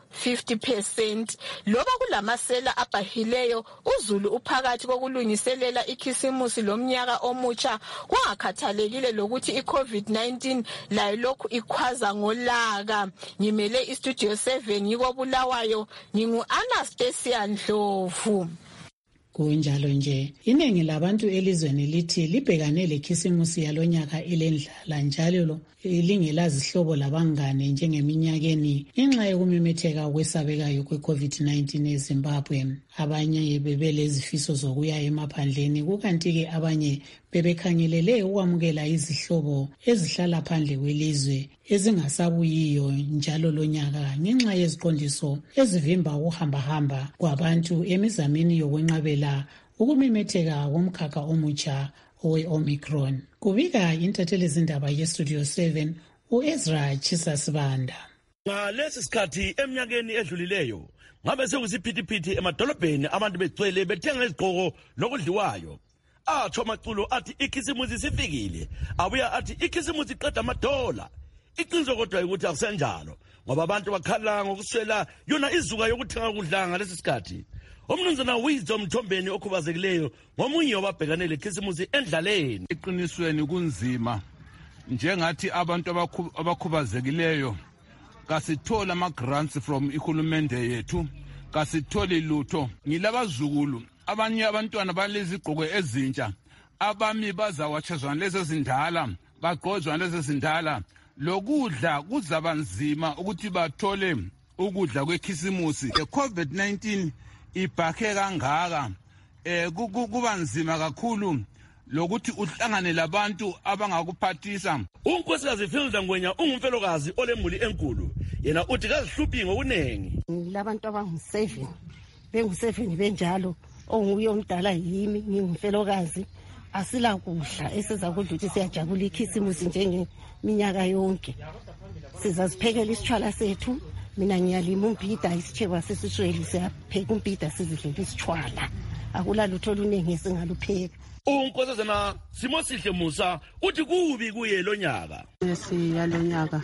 50%. Loba kulamasela abhahileyo, uZulu uphakathi kokulungiselela ikhisimusi lomnyaka omutsha, kungakhathalekile lokuthi iCovid-19 layo lokhu ikhwaza ngolaka. Ngimele iStudio 7 ngikobulawayo, ngingu-Anastasia Ndlovu. Kunjalo nje, iningi labantu elizweni lithi libhekane lekhisimusi yalonyaka elendlala njalo lingelazihlobo labangane njengeminyakeni ngenxa yokumemetheka okwesabekayo kwe-COVID-19 eZimbabwe. Abanye bebelezifiso zokuya emaphandleni, kukanti-ke abanye bebekhangelele ukwamukela izihlobo ezihlala phandle kwelizwe ezingasabuyiyo njalo lonyaka ngenxa yeziqondiso ezivimba ukuhambahamba kwabantu emizameni yokwenqabela ukumemetheka komkhakha omutsha owe-Omicron. Kubika intatheli zindaba yeStudio 7 u-Ezra Chisasibanda. Ngalesi sikhathi eminyakeni edlulileyo ngabe sekusiphithiphithi emadolobheni, abantu begcwele bethenga izigqoko nokudliwayo. Atsho amaculo athi ikhisimusi sifikile, abuya athi ikhisimusi iqeda amadola. Iqiniso kodwa ukuthi akusenjalo, ngoba abantu bakhala ngokuswela yona izuka yokuthenga ukudla ngalesi sikhathi. Umnumzana Wisdom Mthombeni okhubazekileyo ngomunye wababhekane lekhisimusi endlaleni. Iqinisweni kunzima, njengathi abantu abakhubazekileyo kasithola ama-grants from ihulumende yethu, kasitholi lutho. Ngilabazukulu, abanye abantwana balezigqoko ezintsha, abami bazawatshezwana lezi zindala, bagqozwana lezi zindala. Lokudla kuzaba nzima ukuthi bathole ukudla kwekhisimusi. COVID-19 ibhakhe kangaka, kuba nzima kakhulu lokuthi uhlangane labantu abangakuphathisa. Unkosikazi Filda Ngwenya ungumfelokazi olemuli enkulu, yena uthi kazihluphi ngokunengi. Labantu abangu-7 bengu-7 benjalo, onguye omdala yimi, ngingumfelokazi. Asila kudla esizakudla ukuthi siyajabula ikhisimusi njengeminyaka yonke. Sizaziphekela isitshwala sethu. Mina ngiyalima umbhida, isitsheba sesisweli siyapheka umbhida sizidlela isitshwala. Akula lutho oluningi esingalupheka. Unkosazana Simosihle Musa uthi kubi kuye lo nyaka. Yalonyaka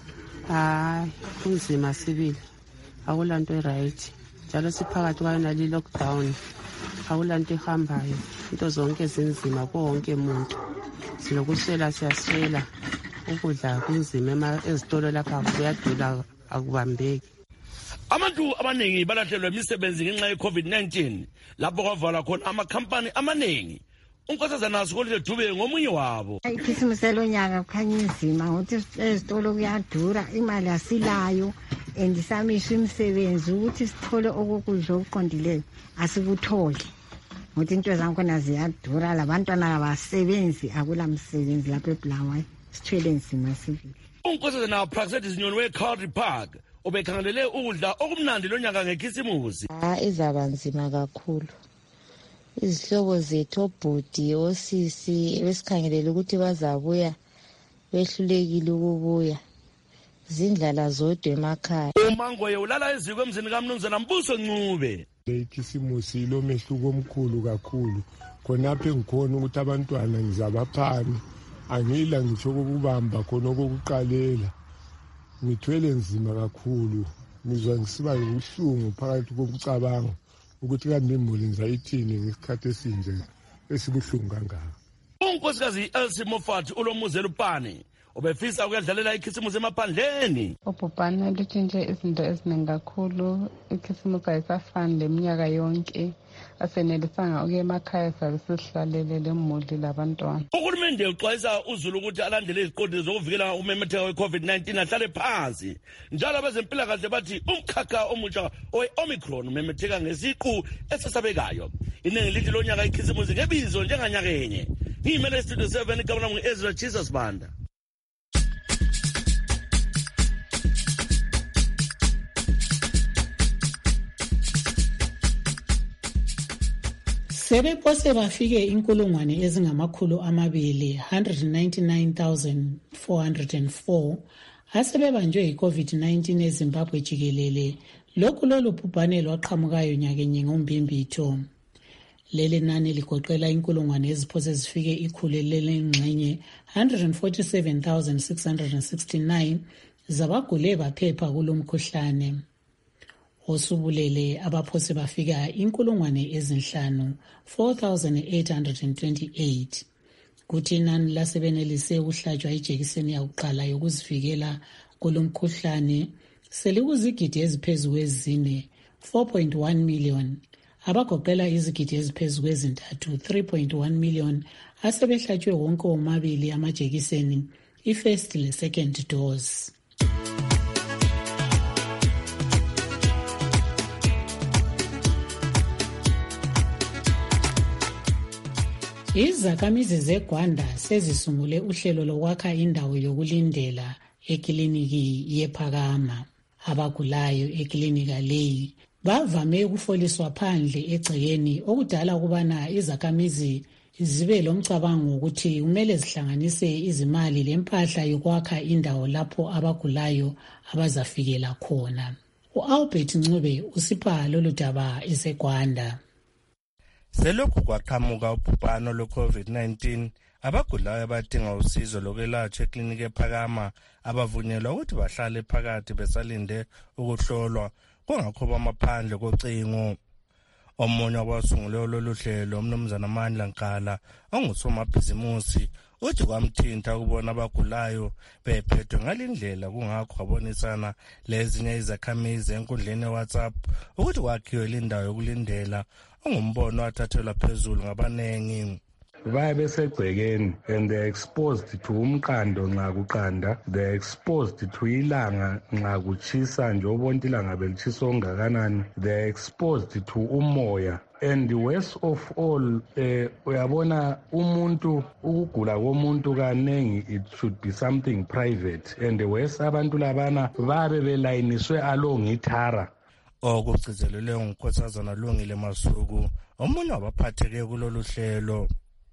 kunzima sibili, akulanto right, njalo siphakathi kwayona lockdown, akulanto ihambayo, into zonke zinzima konke umuntu. Silokuswela siyaswela, ukudla kunzima ezitolo lapha kuyadula, akubambeki. Abantu abaningi balahlelwa imisebenzi ngenxa ye-COVID-19 lapho kwavala khona amakhampani amaningi. Unkosazana Sikolile Dube ngomunye wabo. Ikhisimusi elonyaka kukhanya inzima ngokuthi ezitolo kuyadura, imali asilayo, and samisha imisebenzi ukuthi sithole okokudla okuqondileyo asikutholi. Ngokuthi into zakhona ziyadura, labantwana abasebenzi, akula msebenzi lapha eBulawayo, sithwele nzima sivile. Unkosazana Praxetis Nyoni we-Calgary Park ubekhangelele ukudla okumnandi lonyaka ngekhisimusi. Izaba nzima kakhulu. Izihlobo zethu, obhudi, osisi, besikhangelele ukuthi bazabuya behlulekile ukubuya. Zindlala zodwa emakhaya. uMangoye ulala eziko emzini kaMnumzana Mbuso Ncube. Ikhisimusi ilomehluko omkhulu kakhulu. Khonapha engikhona ukuthi abantwana ngizabaphani, angila ngitsho ukubamba khona okuqalela. Ngithwele nzima kakhulu, ngizwa ngisiba ubuhlungu phakathi kokucabanga ukuthi kambe imuli ngizayithini ngesikhathi esinje esibuhlungu kangaka. Unkosikazi Elsie Moffat ulomuzela uPani ubefisa ukuyadlalela ikhisimusi emaphandleni. Ubhubhane lutshintshe izinto eziningi kakhulu. Ikhisimusi ayisafani leminyaka yonke, asenelisanga ukuya emakhaya sabe sihlalele lemuli labantwana. Uhulumende uxwayisa uZulu ukuthi alandele iziqondiso zokuvikela umemetheko we-COVID-19 ahlale phansi. Njalo abezempilakahle bathi umkhakha omutsha owe-Omicron umemetheka ngesiqu esesabekayo. Iningi lithi lonyaka ikhisimusi ngebizo njenganyakenye. ngiyimele Studio 7 igama lami ngu-Ezra Jesus Banda. Sebephose bafike inkulungwane ezingamakhulu amabili 199,404 asebebanjwe yi-COVID-19 eZimbabwe jikelele. Lokhu lolu bhubhane lwaqhamukayo nyakenye ngoMbimbitho. Leli nani ligoqela inkulungwane eziphose zifike ikhulu lelengxenye 147,669 zabagule baphepha kulo mkhuhlane. Osubulele abaphose bafika inkulungwane ezinhlanu 4,828. Kuthi inani lasebenelise ukuhlatshwa ijekiseni yakuqala yokuzivikela kulo mkhuhlane selikuzigidi eziphezulu kwezine 4.1 million. Abagoqela izigidi eziphezulu kwezintathu 3.1 million asebehlatshwe wonke womabili amajekiseni i-first le-second dose. Izakhamizi zeGwanda sezisungule uhlelo lokwakha indawo yokulindela ekliniki yePhakama. Abagulayo eklinika leyi bavame ukufoliswa phandle egcekeni okudala ukubana izakhamizi zibe lomcabango wokuthi kumele zihlanganise izimali lempahla yokwakha indawo lapho abagulayo abazafikela khona. U-Albert Ncube usipha lolu daba eseGwanda. Selokhu kwaqhamuka ubhubhano lwe-COVID-19, abagulayo abadinga usizo lokwelatshwa ekliniki ePhakama abavunyelwa ukuthi bahlale phakathi besalinde ukuhlolwa kungakho bamaphandle kocingo. Omunye wabasungule lolu hlelo, uMnumzana Mandla Nkala, ongusomabhizimusi, uthi kwamthinta ukubona abagulayo bephethwe ngalindlela kungakho wabonisana lezinye izakhamizi enkundleni WhatsApp ukuthi kwakhiwe lindawo yokulindela ongumbono wathathelwa phezulu ngabanengi. Baye besegcekeni and they're exposed to umqando nxa kuqanda, they're exposed to ilanga nxa kuchisa nje ubonke ilanga belitshisa ongakanani, they're exposed to umoya. And the worst of all, uyabona umuntu ukugula komuntu kanengi, it should be something private, and the worst abantu labana babe belayiniswe along ithara. Okugcizelelwe nguNkosazana Lungile Masuku, omunye wabaphatheke kulolu hlelo.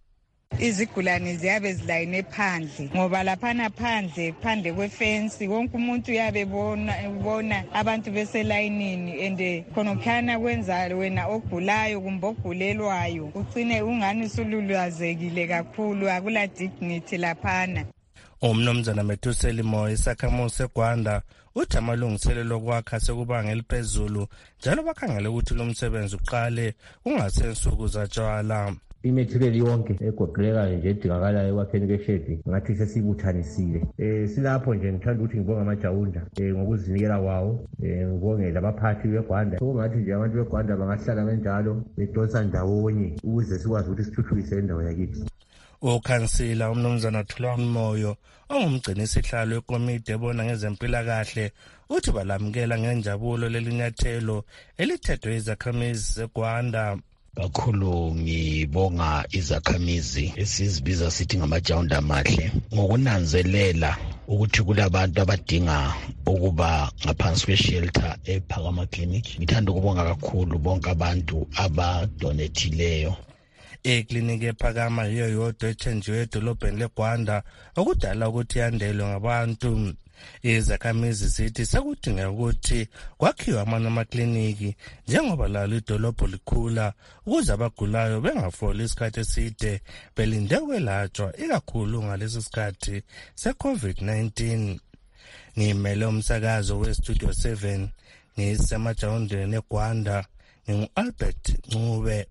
Izigulane ziyabe zilayine phandle ngoba laphana phandle kwefensi wonke umuntu uyabe bona abantu beselayinini and khonokhana kwenza wena ogulayo kumbe ogulelwayo ucine ungani sululazekile kakhulu, akula dignity laphana. Umnumzana Methuseli Moyo isakhamuzi seGwanda uthi amalungiselelo okwakha sekubanga eliphezulu njalo bakhangele ukuthi lo msebenzi uqale kungasensuku zatshwala. Imaterial yonke egoqelekayo nje edingakalayo ekwakheni kweshedi ngathi sesibuthanisile. Silapho nje ngithanda ukuthi ngibonge amajawunda ngokuzinikela kwawo, ngibonge labaphathi beGwanda. Sokungathi nje abantu beGwanda bangahlala kanjalo bedonsa ndawonye ukuze sikwazi ukuthi sithuthukise indawo yakithi. Ukhansila uMnumzana Thulani Moyo ongumgcini sihlalo wekomiti ebona ngezempilakahle uthi balamukela ngenjabulo lelinyathelo elithethwe izakhamizi zeGwanda. Kakhulu ngibonga izakhamizi esizibiza sithi ngamajawunda amahle ngokunanzelela ukuthi kulabantu abadinga ukuba ngaphansi kweshelter ePhakama Clinic. Ngithanda ukubonga kakhulu bonke abantu abadonethileyo. Ekliniki ePhakama yiyo yodwa ethenjiwe edolobheni leGwanda okudala ukuthi yandelwe ngabantu. Izakhamizi zithi sekudingeka ukuthi kwakhiwe amanye amakliniki njengoba lalo idolobho likhula ukuze abagulayo bengafoli isikhathi eside belinde ukwelatshwa ikakhulu ngalesi sikhathi se-COVID-19. Ngimele umsakazo weStudio 7 ngisemajawundeni eGwanda ngingu-Albert Ncube.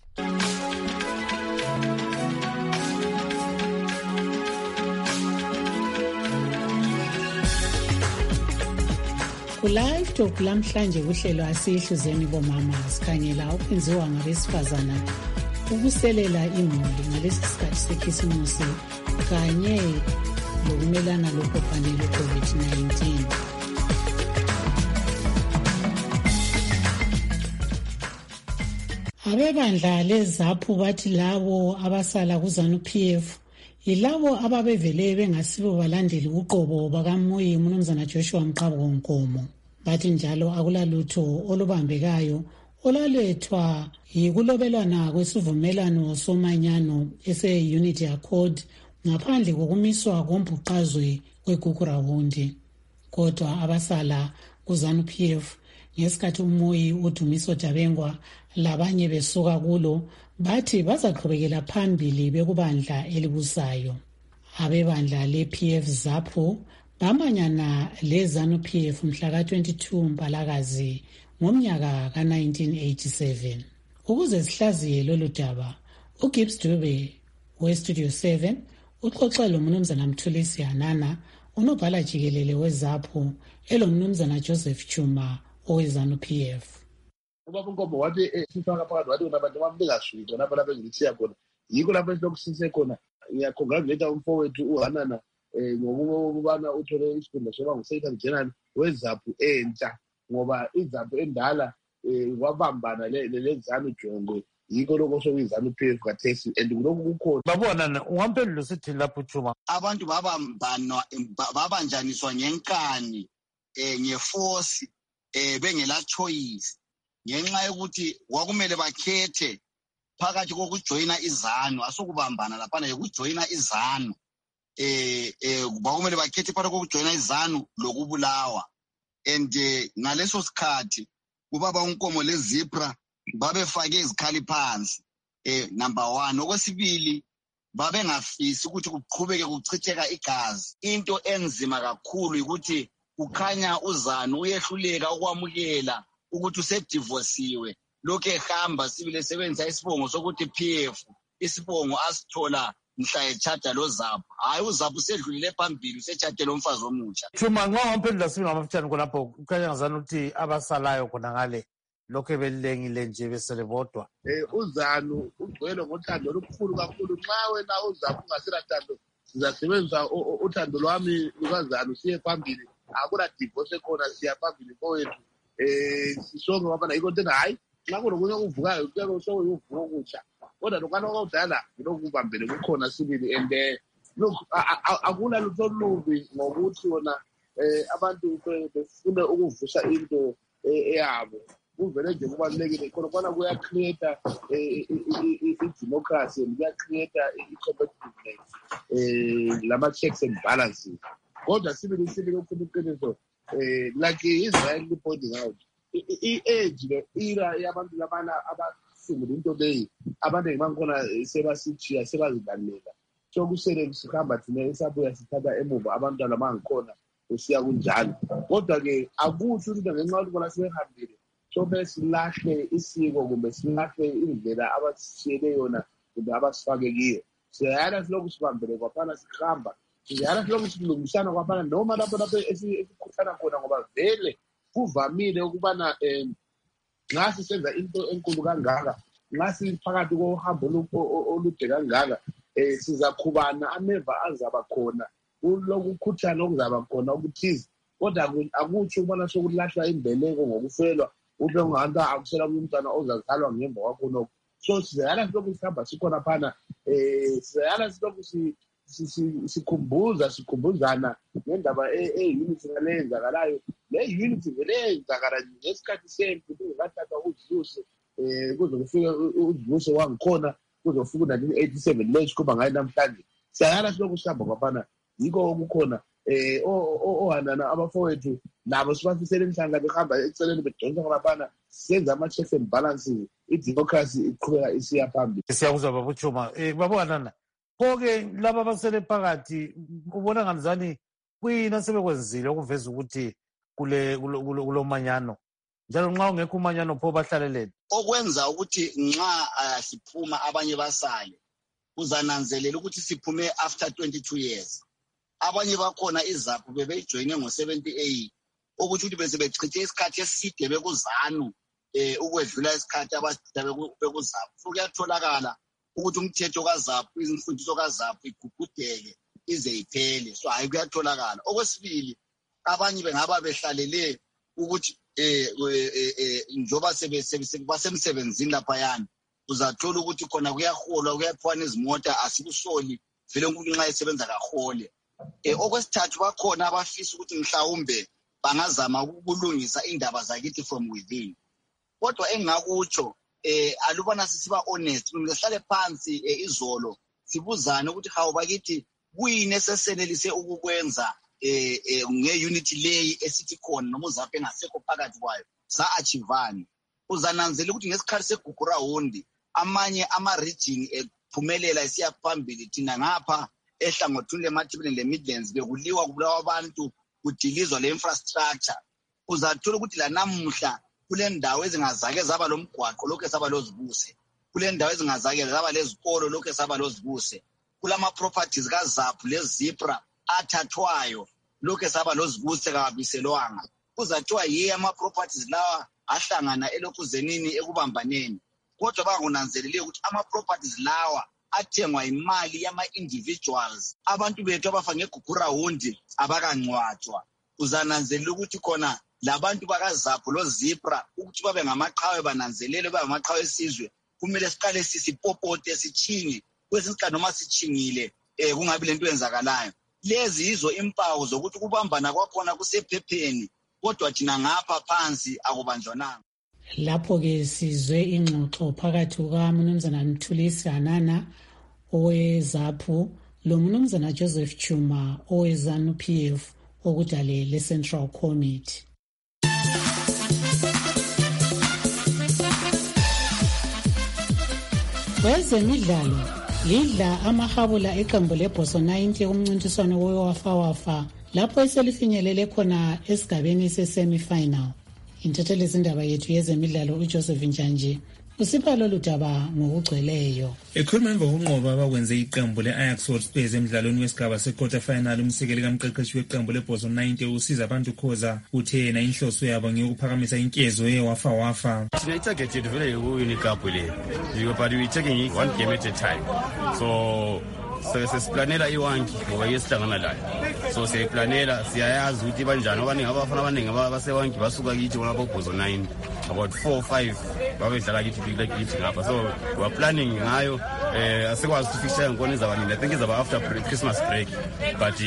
Live Talk lamhlanje kuhlelo asihluzeni bomama sikhangela okwenziwa ngabesifazana ukuselela imuli ngalesi sikhathi sekhisimusi kanye lokumelana lobhubhane lwe-COVID-19. Abebandla lezaphu bathi labo abasala kuZANU-PF yilabo ababevele bengasibo balandeli uqobo bakaMuyi uMnumzana Joshua Mqabeko Nkomo. Bathi njalo akulalutho olubambekayo olalethwa yikulobelwana kwesivumelano somanyano ese-Unity Accord ngaphandle kokumiswa kombhuqazwe kweGugurawundi. Kodwa abasala kuZANU-PF ngesikhathi uMuyi uDumiso Dabengwa labanye besuka kulo bathi bazaqhubekela phambili bekubandla elibusayo. Abebandla le-PF ZAPU bamanyana le-ZANU-PF mhla ka-22 Mpalakazi ngomnyaka ka-1987. Ukuze sihlaziye lolu daba, uGibbs Dube we-Studio 7 uxoxele uMnumzana Mthulisi Hanana, unobhala jikelele weZAPU, elomnumzana Joseph Chuma owe-ZANU-PF. Ubaba uNkomo wathi sifaka phakathi wathi abantu bengashwitha lapha bezithiya khona. Yiko lapho esilokusise khona. Ngiyacongratulate umfowethu uHanana ngokubana uthole isikhundla soba ngu-Secretary General weZAPU entsha, ngoba iZAPU endala wabambana le-ZANU Jongwe. Yiko lokho sokuyi-ZANU-PF kathesi and kulokhu kukhona. Babona ungamphendula usithi lapho Chuma. Abantu babanjaniswa ngenkani ngeforce bengela choice ngenxa yokuthi kwakumele bakhethe phakathi kokujoyina iZANU, asokubambana laphana yokujoyina iZANU. Kwakumele bakhethe phakathi kokujoyina iZANU lokubulawa. And ngaleso sikhathi ubaba uNkomo leZipra babefake izikhali phansi. Number 1. Okwesibili, babengafisi ukuthi kuqhubeke kuchitheka igazi. Into enzima kakhulu ukuthi kukhanya uZANU uyehluleka ukwamukela ukuthi usedivosiwe. Lokho ehamba sibile sebenzisa isibongo sokuthi PF, isibongo asithola mhla echata lo ZAPU. Hayi uZAPU usedlulile phambili, usechate lo mfazi omutsha. Chuma nxa ungamphendula sibili ngamafitshane khonapho, kukhanya ngazana ukuthi abasalayo khona ngale lokho ebelilengile nje besele bodwa. uZANU ugcwele ngothando olukhulu kakhulu. Nxa wena uZAPU ungasela thando, sizasebenzisa uthando lwami lukaZANU siye phambili. Akula divorce khona, siya phambili mfowethu. Sisonke wabana yiko ntena hayi nxa kunokunye okuvukayo kuyeke sokuvuka okutsha. Kodwa lokana okudala ngilokubambele kukhona sibili and look akula lutho olubi ngokuthi wona abantu befune ukuvusa into eyabo. Kuvele nje kubalulekile khona kwana kuyacreate i-democracy and kuyacreate i-competitiveness lama-checks and balances. Kodwa sibili okufuna iqiniso like Israel pointing out i-age le-era yabantu labana abasungula into leyi abaningi bangikhona sebasitshiya sebazilalela. So kusele sihamba thina esabuya sithatha emuva abantwana bangikhona usiya kunjalo. Kodwa-ke akusho ukuthi ngenxa yokuthi bona sebehambile sobe silahle isiko kumbe silahle indlela abasishiyele yona kumbe abasifake kiyo. Siyayala silokhu sibambele kwaphana sihamba, siyayala silokhu silungisana kwaphana noma lapho esikhuhlana khona, ngoba vele kuvamile ukubana nxa sisenza into enkulu kangaka, nxa siphakathi kohambo olude kangaka, sizakhubana, ameva azaba khona, kulokukhuthana okuzaba khona okuthize. Kodwa akutsho ukubana sokulahlwa imbeleko ngokufelwa ube ungahantu akusela umntwana ozazalwa ngemva kwakho nokho. So sizayala silokhu sihamba sikhona phana, sizayala silokhu sikhumbuzana ngendaba e-unity ngale yenzakalayo. Le unity vele yenzakala ngesikhathi sempi kungathathwa uZivuse, kuze kufike uZivuse wangikhona, kuze kufike u-1987 le sikhomba ngayo namhlanje. Sizayala silokhu sihamba kwaphana, yiko okukhona. Ohanana abafowethu nabo sibafisele emhlanga behamba eceleni bedonsa kwaphana, senza ama-checks and balances, i-democracy iqhubeka isiya phambili. Siyakuzwa Baba Chuma. Baba Hanana, pho-ke laba abasele phakathi ubona nganizani kuyini asebekwenzile okuveza ukuthi kulo manyano, njalo nxa ungekho umanyano pho bahlaleleni? Okwenza ukuthi nxa siphuma abanye basale, uzananzelela ukuthi siphume after 22 years. Abanye bakhona iZAPU bebeyijoyine ngo-78, ukuthi bese bechithe isikhathi eside bekuZANU ukwedlula isikhathi abasida bekuZAPU. So kuyatholakala ukuthi umthetho kaZAPU, izimfundiso kaZAPU igugudeke ize iphele. So hayi kuyatholakala. Okwesibili, abanye bengaba behlalele ukuthi njoba basemsebenzini laphayana uzathola ukuthi khona kuyaholwa kuyaphiwana izimota asikusoli vele uNkulunkulu nxa esebenza kahole. Okwesithathu bakhona abafisa ukuthi mhlawumbe bangazama ukulungisa indaba zakithi from within. Kodwa engakutsho alubana sisiba honest sihlale phansi izolo sibuzane ukuthi hawu bakithi kuyini esesenelise ukukwenza nge-unity leyi esithi khona noma uzaphe engasekho phakathi kwayo sa-achivani. Uzananzela ukuthi ngesikhathi segugurawundi amanye ama-region ephumelela esiya phambili thina ngapha ehlangothini leMathibeni le-Midlands bekuliwa kubulawa abantu kudilizwa le-infrastructure. Uzathola ukuthi lanamuhla kule ndawo ezingazake zaba lomgwaqo lokho esaba lozibuse, kule ndawo ezingazake zaba lezikolo lokho esaba lozibuse, kulama-properties kaZaphu leZipra athathwayo lokho esaba lozibuse kabiselwanga. Kuzathiwa yiye ama-properties lawa ahlangana elokuzenini ekubambaneni. Kodwa bangunanzelele ukuthi ama-properties lawa athengwa imali yama-individuals. Abantu bethu abafa ngegugurawundi abakancwatshwa. Uzananzelela ukuthi khona labantu bakaZaphu loZipra ukuthi babe ngamaqhawe bananzelele babe ngamaqhawe esizwe kumele siqale sisipopote sichinge kwesinye isikhathi noma sichingile kungabi lento yenzakalayo. Lezi yizo impawu zokuthi ukubambana kwakhona kusephepheni kodwa thina ngapha phansi akubanjwananga. Lapho-ke sizwe ingxoxo phakathi kukaMnumzana Mthulisi Hanana oweZaphu loMnumzana Joseph Chuma oweZANU-PF okudale le-Central Committee. Kwezemidlalo lidla amahabula eqembu leBoso 90 kumncintiswano wewafawafa lapho eselifinyelele khona esigabeni se-semi-final. Intatheli zindaba yethu yezemidlalo uJoseph Njanje usipha lolu daba ngokugcweleyo. Ekhuluma emva kokunqoba abakwenze iqembu le-Ajax Hotspurs emidlalweni wesigaba se-quarter final, umsekeli kamqeqeshi weqembu leBoso 90 usiza abantu Khoza uthe yena inhloso yabo ngeyokuphakamisa inkezo yewafawafa. Thina itarget yethu vele yikuwina iqembu le, but we taking it one game at a time. So sesiplanela iwanki ngoba yesihlangana layo, so siyayiplanela siyayazi ukuthi banjani abaningi abafana abaningi abasewanki basuka kithi bona boBoso 9 about 4 or 5 babedlala kithi ngapha, so we are planning ngayo. Asikwazi ukuthi fixture ngone izabanini, I think izaba after Christmas break, but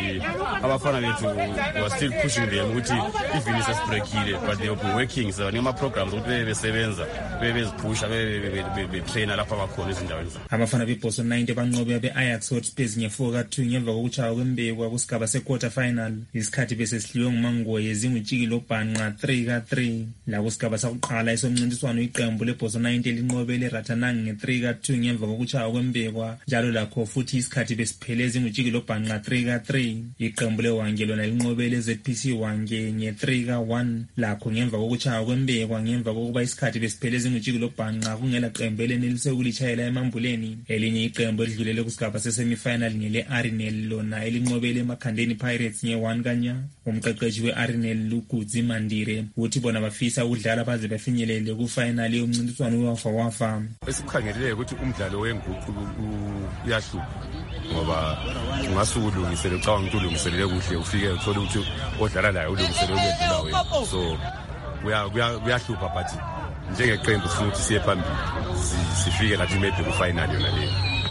abafana bethu we are still pushing them ukuthi even is breakile but they will be working, so nema programs ukuthi besebenza bezipusha betrainer lapha bakhona ezindaweni. Abafana beBoso 90 banqobe be-Ajax Hotspurs nge-4-2 ngemva kokuchaya kwembekwa kusigaba se-quarter final. Isikhathi besesihliwe nguMangoye zingutshikilo bhanqa 3-3. La kusigaba sakuqala esomncintiswano iqembu leBoso 90 linqobe leRatanang nge-3-2 ngemva kokuchaya kwembekwa, njalo lakho futhi isikhathi besiphele zingutshikilo bhanqa 3-3. Iqembu leWange lona linqobe leZPC Wange nge-3-1 lakho ngemva kokuchaya kwembekwa, ngemva kokuba isikhathi besiphele zingutshikilo bhanqa kungela qembu elenelise ukulitshayela emambuleni. Elinye iqembu elidlulele kusigaba se-semi-final ngele-Arinel lona elinqobele eMakhandeni Pirates nge-1 kanya. Umqeqeshi we-Arinel Lugudzi Mandire uthi bona bafisa ukudlala baze bafinyelele ku-final yomncintiswano wewafawafa. Esikukhangeleleyo ukuthi umdlalo wenguqu uyahlupha ngoba ungasuke ulungisele ucabanga ukuthi ulungiselele kuhle ufike uthole ukuthi odlala layo ulungiselele ukudlula wena, so kuyahlupha but njengeqembu sifuna ukuthi siye phambili sifike lathi maybe ku-final yona leyo.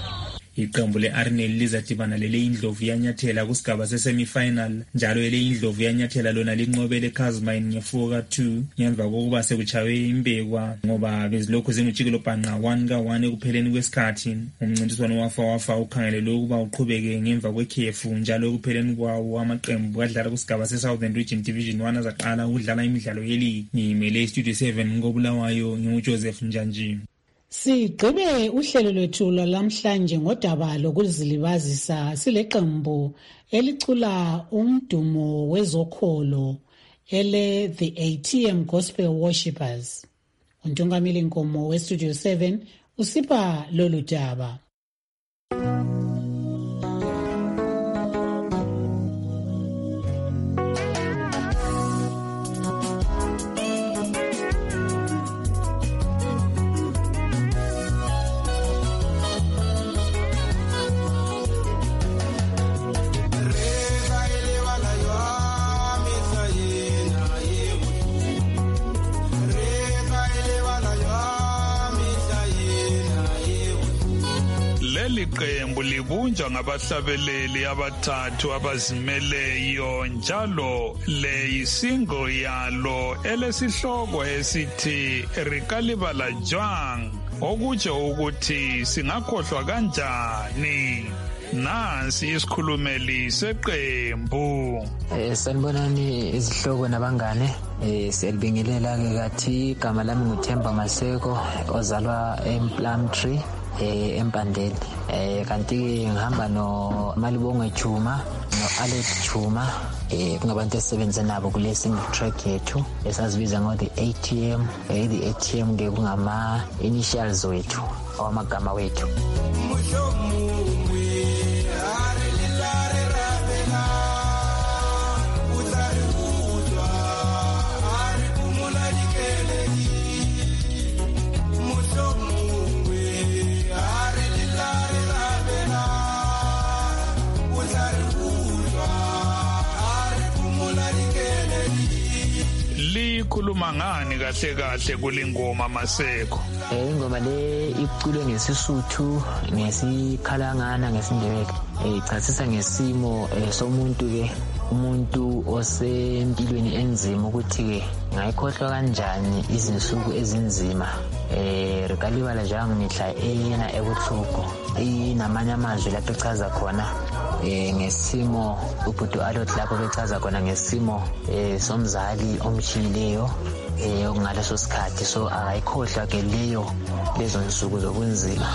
Iqembu le-Arinel lizadibana lele-Indlovu yanyathela kusigaba se-semi-final, njalo ele-Indlovu yanyathela lona linqobele Kazmine nge-4-2 ngemva kokuba sekuchawe imbekwa ngoba bezilokhu zingutshikilo bhanqa 1-1 ekupheleni kwesikhathi. Umncintiswano wafawafa ukhangelelwe ukuba uqhubeke ngemva kwekhefu, njalo ekupheleni kwawo amaqembu adlala kusigaba se-Southern Region Division 1 azaqala ukudlala imidlalo yeligi. Ngimele Studio 7 ngobulawayo nginguJoseph Njanji. Sigqibe uhlelo lwethu lwalamhlanje ngodaba lokuzilibazisa sileqembu elicula umdumo wezokholo ele The ATM Gospel Worshippers. Untungamili Nkomo weStudio 7 usipha lolu daba. Yeah. leli qembu libunjwa ngabahlabeleli abathathu abazimeleyo njalo le yisingle yalo elesihloko esithi Rikalibala Jwang, okutsho ukuthi singakhohlwa kanjani. Nansi isikhulumeli seqembu. Sanibonani izihloko nabangane. Siyalibingelela ke kathi igama lami nguThemba Maseko ozalwa eMplumtree eMpandeni. Kanti ngihamba no Malibongwe Juma no Alex Juma kungabantu esisebenza nabo kule single track yethu esazibiza ngo the ATM. The ATM ke kungama initials wethu awamagama wethu. Likhuluma ngani kahle kulingoma Maseko? Ingoma le iculwe ngesisuthu, ngesikhalangana, ngesindebele. Ichasisa ngesimo somuntu ke, umuntu osempilweni enzima ukuthi ke ngayikhohlwa kanjani izinsuku ezinzima. Rikalibala Jwang mihla eyena ebuhlungu. Inamanye amazwi lapho echaza khona ngesimo ubhuti Alot lapho bechaza khona ngesimo somzali omshiyileyo ngaleso sikhathi, so akayikhohlwa ke lezo nsuku zobunzima.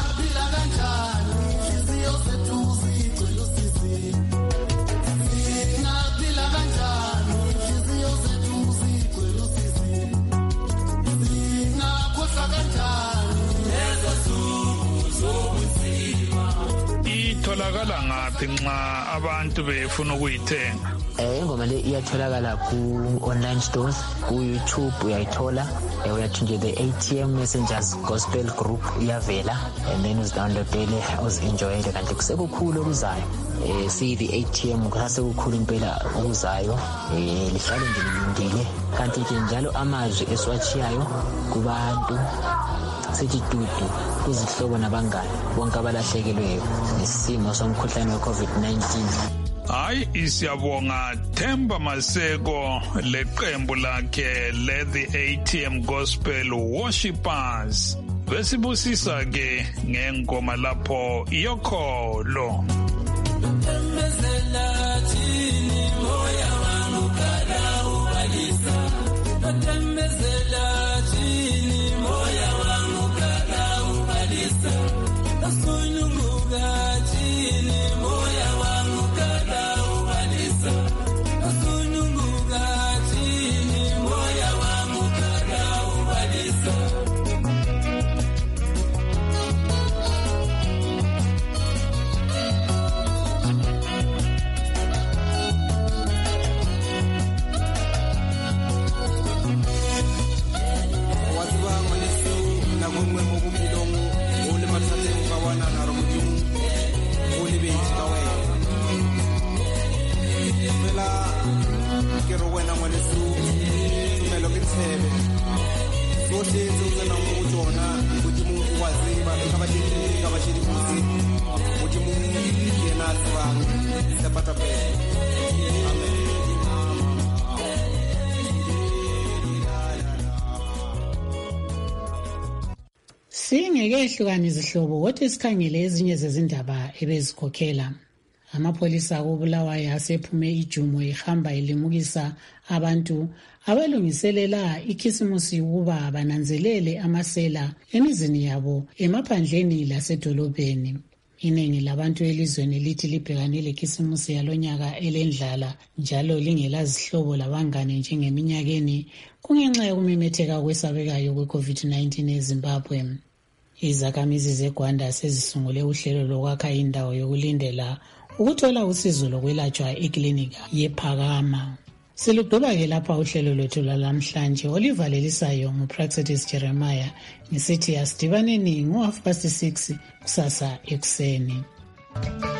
Itholakala ngaphi nxa abantu befuna ukuyithenga? Ingoma le iyatholakala ku-online stores, ku-YouTube uyayithola. Uyathi nje the ATM Messengers Gospel Group iyavela, and then uzidownloadele uzi-enjoyele. Kanti kusekukhulu okuzayo, the ATM kusekukhulu impela okuzayo, lihlale nje lilindile. Kanti nje njalo amazwi esiwachiyayo kubantu sithi dudu kuzihlobo nabangane bonke abalahlekelweyo nesimo somkhuhlane we-COVID-19. Hayi, siyabonga Themba Maseko leqembu lakhe le the ATM Gospel Worshipers. Besibusisa ke ngengoma lapho iyokholo. Singeke ehlukane izihlobo kodwa sikhangele ezinye zezindaba ebezikhokhela. Amapolisa akubulawayo asephume ijumo ihamba ilimukisa abantu abalungiselela ikhisimusi ukuba bananzelele amasela emizini yabo emaphandleni lasedolobheni. Iningi labantu elizweni lithi libhekane lekhisimusi yalonyaka elendlala njalo lingelazihlobo labangane njengeminyakeni kungenxa yokumemetheka kwesabekayo kwe-COVID-19 eZimbabwe. Izakhamizi zeGwanda sezisungule uhlelo lokwakha indawo yokulindela ukuthola usizo lokwelatshwa eklinika yePhakama. Silugqiba-ke lapha uhlelo lwethu lwalamhlanje olivalelisayo nguPraxedis Jeremiah ngisithi asidibaneni ngo-6:30 kusasa ekuseni.